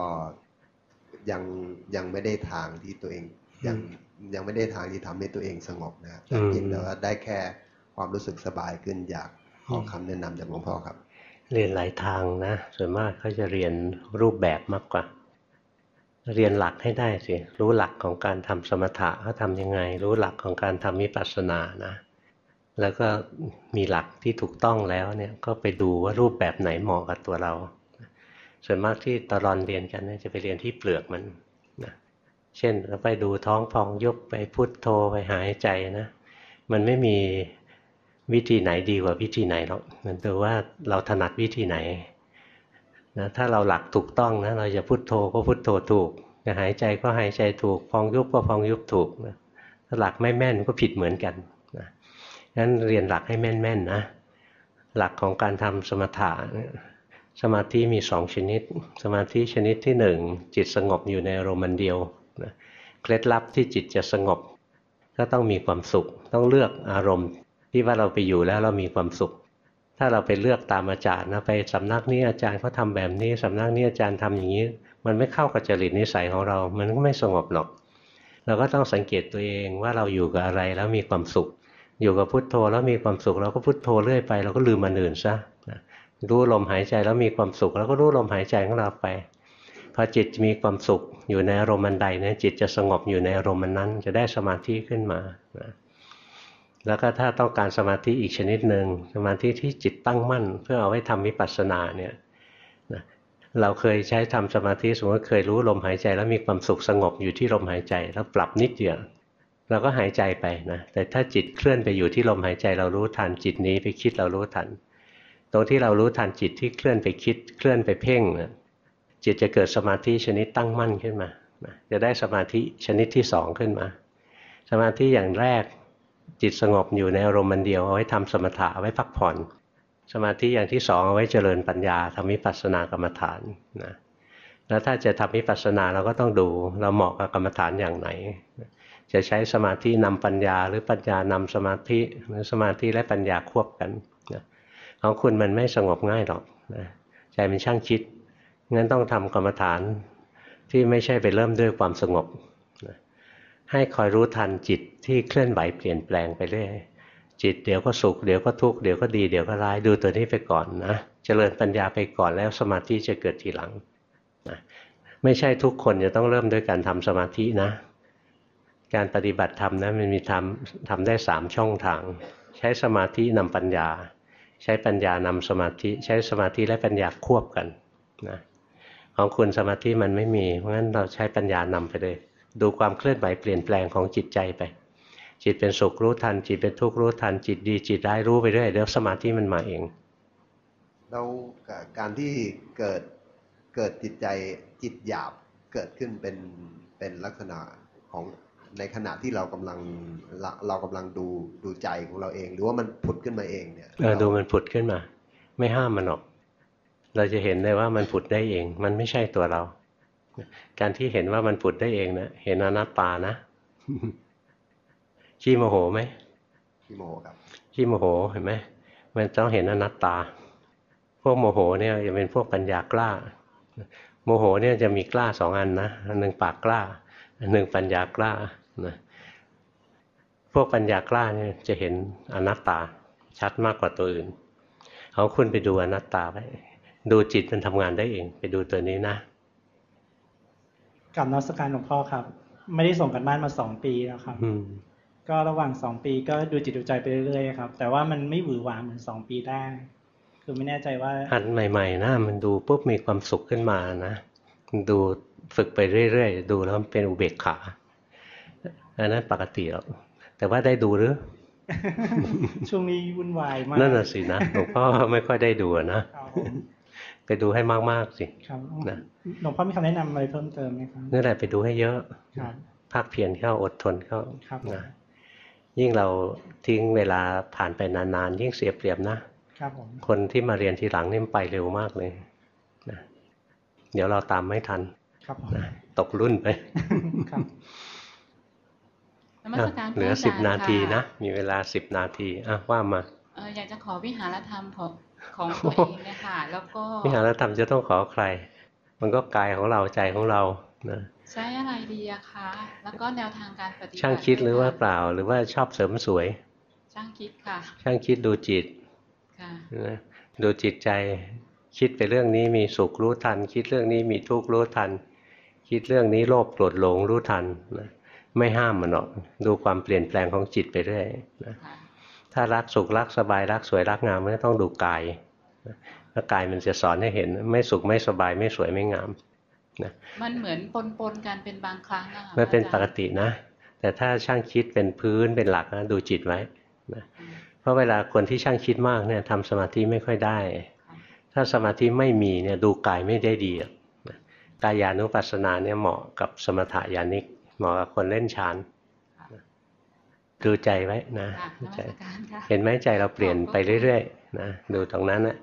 ยังไม่ได้ทางที่ตัวเองยังไม่ได้ทางที่ทำให้ตัวเองสงบนะครับแต่เพียงแต่ว่าได้แค่ความรู้สึกสบายขึ้นอยากขอคำแนะนำจากหลวงพ่อครับเรียนหลายทางนะส่วนมากเขาจะเรียนรูปแบบมากกว่าเรียนหลักให้ได้สิรู้หลักของการทำสมถะเขาทำยังไงรู้หลักของการทำวิปัสสนานะแล้วก็มีหลักที่ถูกต้องแล้วเนี่ยก็ไปดูว่ารูปแบบไหนเหมาะกับตัวเราส่วนมากที่ตลอดเรียนกันเนี่ยจะไปเรียนที่เปลือกมันนะเช่นเราไปดูท้องพองยุบไปพุทโธไปหายใจนะมันไม่มีวิธีไหนดีกว่าวิธีไหนหรอกมันดูว่าเราถนัดวิธีไหนนะถ้าเราหลักถูกต้องนะเราจะพุทโธก็พุทโธถูกจะหายใจก็หายใจถูกพองยุบก็พองยุบถูกนะถ้าหลักไม่แม่นก็ผิดเหมือนกันนะงั้นเรียนหลักให้แม่นๆนะหลักของการทำสมถะสมาธิมี2ชนิดสมาธิชนิดที่1จิตสงบอยู่ในอารมณ์เดียวนะเคล็ดลับที่จิตจะสงบก็ต้องมีความสุขต้องเลือกอารมณ์ที่ว่าเราไปอยู่แล้วเรามีความสุขถ้าเราไปเลือกตามอาจารย์นะไปสำนักนี้อาจารย์เขาทำแบบนี้สำนักนี้อาจารย์ทำอย่างนี้มันไม่เข้ากับจริตนิสัยของเรามันก็ไม่สงบหรอกเราก็ต้องสังเกตตัวเองว่าเราอยู่กับอะไรแล้วมีความสุขอยู่กับพุทโธแล้วมีความสุขเราก็พุทโธเรื่อยไปเราก็ลืมอันอื่นซะรู้ลมหายใจแล้วมีความสุขแล้วก็รู้ลมหายใจของเราไปพอจิตมีความสุขอยู่ในอารมณ์ใดเนี่ยจิตจะสงบอยู่ในอารมณ์นั้นจะได้สมาธิขึ้นมาแล้วก็ถ้าต้องการสมาธิอีกชนิดหนึ่งสมาธิที่จิตตั้งมั่นเพื่อเอาไว้ทำวิปัสสนาเนี่ยเราเคยใช้ทำสมาธิสมมติเคยรู้ลมหายใจแล้วมีความสุขสงบอยู่ที่ลมหายใจแล้วปรับนิดเดียวเราก็หายใจไปนะแต่ถ้าจิตเคลื่อนไปอยู่ที่ลมหายใจเรารู้ทันจิตนี้ไปคิดเรารู้ทันตรงที่เรารู้ทันจิตที่เคลื่อนไปคิดเคลื่อนไปเพ่งนะจิตจะเกิดสมาธิชนิดตั้งมั่นขึ้นมาจะได้สมาธิชนิดที่2ขึ้นมาสมาธิอย่างแรกจิตสงบอยู่ในอารมณ์เดียวเอาไว้ทำสมถะเอาไว้พักผ่อนสมาธิอย่างที่2เอาไว้เจริญปัญญาทำวิปัสสนากรรมฐานนะแล้วถ้าจะทำวิปัสสนาเราก็ต้องดูเราเหมาะกับกรรมฐานอย่างไหนจะใช้สมาธินำปัญญาหรือปัญญานำสมาธิหรือสมาธิและปัญญาควบกันนะของคุณมันไม่สงบง่ายหรอกนะใจมันช่างคิดงั้นต้องทำกรรมฐานที่ไม่ใช่ไปเริ่มด้วยความสงบนะให้คอยรู้ทันจิตที่เคลื่อนไหวเปลี่ยนแปลงไปเรื่อยจิตเดี๋ยวก็สุขเดี๋ยวก็ทุกข์เดี๋ยวก็ดีเดี๋ยวก็ร้ายดูตัวนี้ไปก่อนนะเจริญปัญญาไปก่อนแล้วสมาธิจะเกิดทีหลังนะไม่ใช่ทุกคนจะต้องเริ่มด้วยการทำสมาธินะการปฏิบัติธรรมนะมันมีทำได้3ช่องทางใช้สมาธินำปัญญาใช้ปัญญานำสมาธิใช้สมาธิและปัญญาควบกันนะของคุณสมาธิมันไม่มีเพราะงั้นเราใช้ปัญญานำไปเลยดูความเคลื่อนไหวเปลี่ยนแปลงของจิตใจไปจิตเป็นสุขรู้ทันจิตเป็นทุกข์รู้ทันจิตดีจิตร้ายรู้ไปเรื่อยเดี๋ยวสมาธิมันมาเองแล้วการที่เกิดจิตใจจิตหยาบเกิดขึ้นเป็นลักษณะของในขณะที่เรากำลังดูใจของเราเองหรือว่ามันผุดขึ้นมาเองเนี่ยดูมันผุดขึ้นมาไม่ห้ามมันหรอกเราจะเห็นได้ว่ามันผุดได้เองมันไม่ใช่ตัวเราการที่เห็นว่ามันผุดได้เองนะเห็นอนัตตานะขี้โมโหไหมขี้โมโหครับขี้โมโหเห็นไหมมันต้องเห็นอนัตตาพวกโมโหเนี่ยจะเป็นพวกปัญญากล้าโมโหเนี่ยจะมีกล้า2 อันนะอันหนึ่งปากกล้าอันหนึ่งปัญญากล้านะพวกปัญญากล้าเนี่ยจะเห็นอนัตตาชัดมากกว่าตัวอื่นเอาคุณไปดูอนัตตาไปดูจิตมันทำงานได้เองไปดูตัวนี้นะกับนมัสการหลวงพ่อครับไม่ได้ส่งกันบ้านมา2 ปีแล้วครับก็ระหว่าง2 ปีก็ดูจิตดูใจไปเรื่อยๆครับแต่ว่ามันไม่หวือหวาเหมือน2 ปีแรกคือไม่แน่ใจว่าหัดใหม่ๆนะมันดูปุ๊บมีความสุขขึ้นมานะดูฝึกไปเรื่อยๆดูแล้วมันเป็นอุเบกขาอันนั้นปกติหรอกแต่ว่าได้ดูหรือช่วงนี้วุ่นวายมากนั่นน่ะสินะหลวงพ่อไม่ค่อยได้ดูนะไปดูให้มากๆสิครับนะหลวงพ่อมีคำแนะนำอะไรเพิ่มเติมไหมครับนั่นแหละไปดูให้เยอะภาคเพียรเข้าอดทนเข้านะยิ่งเราทิ้งเวลาผ่านไปนานๆยิ่งเสียเปรียบนะครับคนที่มาเรียนทีหลังนี่มันไปเร็วมากเลยนะเดี๋ยวเราตามไม่ทันนะตกรุ่นไปเหลือ10 นาทีนะมีเวลา10 นาทีว่ามาอยากจะขอวิหารธรรมของตัวเองเนี่ยค่ะแล้วก็วิหารธรรมจะต้องขอใครมันก็กายของเราใจของเรานะใช้อะไรดีอะคะแล้วก็แนวทางการปฏิบัติช่างคิดหรือว่าเปล่าหรือว่าชอบเสริมสวยช่างคิดค่ะช่างคิดดูจิตนะดูจิตใจคิดไปเรื่องนี้มีสุขรู้ทันคิดเรื่องนี้มีทุกข์รู้ทันคิดเรื่องนี้โลภโกรธหลงรู้ทันนะไม่ห้ามมันหรอกดูความเปลี่ยนแปลงของจิตไปเรื่อยนะถ้ารักสุขรักสบายรักสวยรักงามไม่ต้องดูกายแล้วกายมันจะสอนให้เห็นไม่สุขไม่สบายไม่สวยไม่งามนะมันเหมือนปนกันเป็นบางครั้งอะค่ะมันเป็นปกตินะแต่ถ้าช่างคิดเป็นพื้นเป็นหลักนะดูจิตไว้นะเพราะเวลาคนที่ช่างคิดมากเนี่ยทำสมาธิไม่ค่อยได้ถ้าสมาธิไม่มีเนี่ยดูกายไม่ได้ดีกายานุปัสสนาเนี่ยเหมาะกับสมถญาณิกเหมาะกับคนเล่นฌานดูใจไว้นะเห็นไหมใจเราเปลี่ยนไปเรื่อยๆนะดูตรงนั้นนะ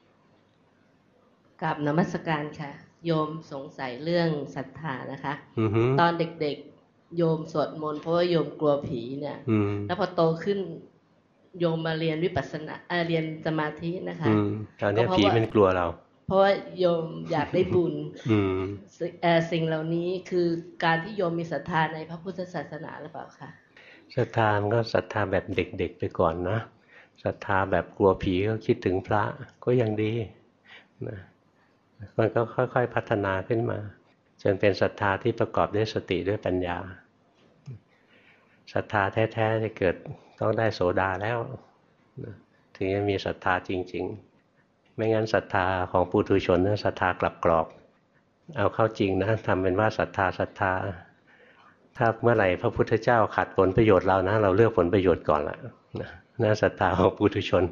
กับนมัสการค่ะโยมสงสัยเรื่องศรัทธานะคะตอนเด็กๆโยมสวดมนต์เพราะว่าโยมกลัวผีเนี่ยแล้วพอโตขึ้นโยมมาเรียนวิปัสสนาเรียนสมาธินะคะตอนนี้ผีมันกลัวเราเพราะว่าโยมอยากได้บุญสิ่งเหล่านี้คือการที่โยมมีศรัทธาในพระพุทธศาสนาหรือเปล่าคะศรัทธามันก็ศรัทธาแบบเด็กๆไปก่อนนะศรัทธาแบบกลัวผีก็คิดถึงพระก็ยังดีนะมันก็ค่อยๆพัฒนาขึ้นมาจนเป็นศรัทธาที่ประกอบด้วยสติด้วยปัญญาศรัทธาแท้ๆจะเกิดต้องได้โสดาแล้วถึงจะมีศรัทธาจริงๆไม่งั้นศรัทธาของปุถุชนนั้นศรัทธากลับกรอกเอาเข้าจริงนะทำเป็นว่าศรัทธาถ้าเมื่อไหร่พระพุทธเจ้าขัดผลประโยชน์เรานะเราเลือกผลประโยชน์ก่อนละน่าศรัทธาของปุถุชน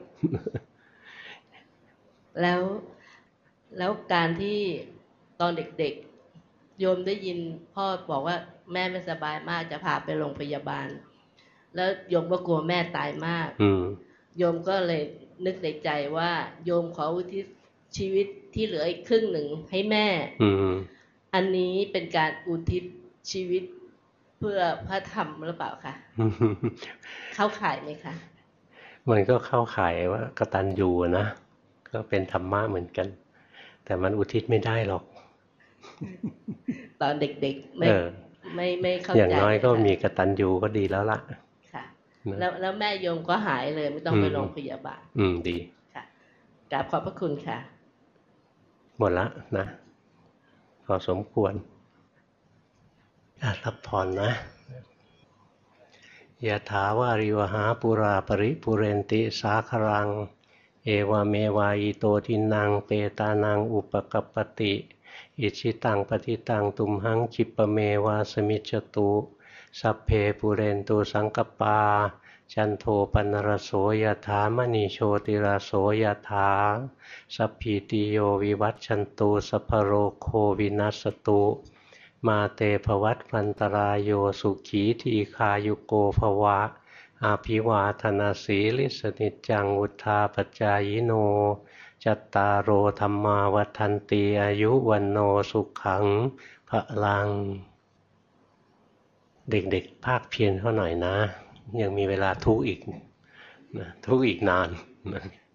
แล้วการที่ตอนเด็กๆโยมได้ยินพ่อบอกว่าแม่ไม่สบายมากจะพาไปโรงพยาบาลแล้วโยมก็กลัวแม่ตายมากโยมก็เลยนึกในใจว่าโยมขออุทิศชีวิตที่เหลืออีกครึ่งหนึ่งให้แม่อันนี้เป็นการอุทิศชีวิตเพื่อพระธรรมหรือเปล่าคะเข้าข่ายไหมคะมันก็เข้าข่ายว่ากตัญญูนะก็เป็นธรรมะเหมือนกันแต่มันอุทิศไม่ได้หรอกตอนเด็กๆไม่เข้าใจอย่างน้อยก็มีกตัญญูก็ดีแล้วล่ะค่ะแล้วแม่โยมก็หายเลยไม่ต้องไปโรงพยาบาลดีค่ะกราบขอบพระคุณค่ะหมดละนะพอสมควรรับพรนะยะถาวาริวหาปุราปริปุเรนติสาครังเอวเมวายโตทินังเปตานังอุปกัปปติอิชิตังปฏิตังตุมหังคิปะเมวาสมิจจตุสัพเพปุเรนตุสังกปาจันโทปนรโสยถามณีโชติราโสยถาสัพพิติโยวิวัตชันตุสัพพโรโควินัสตุมาเตภวัตวันตรายโยสุขีทีคายุโกภวะอาภิวาทนาสีลิสนิจจังวุธาปจายโนจัตตารโอธรรมาวัฏันติอายุวันโนสุขังพลังเด็กๆภาคเพียรเขาหน่อยนะยังมีเวลาทุกข์อีกนะทุกข์อีกนานนะ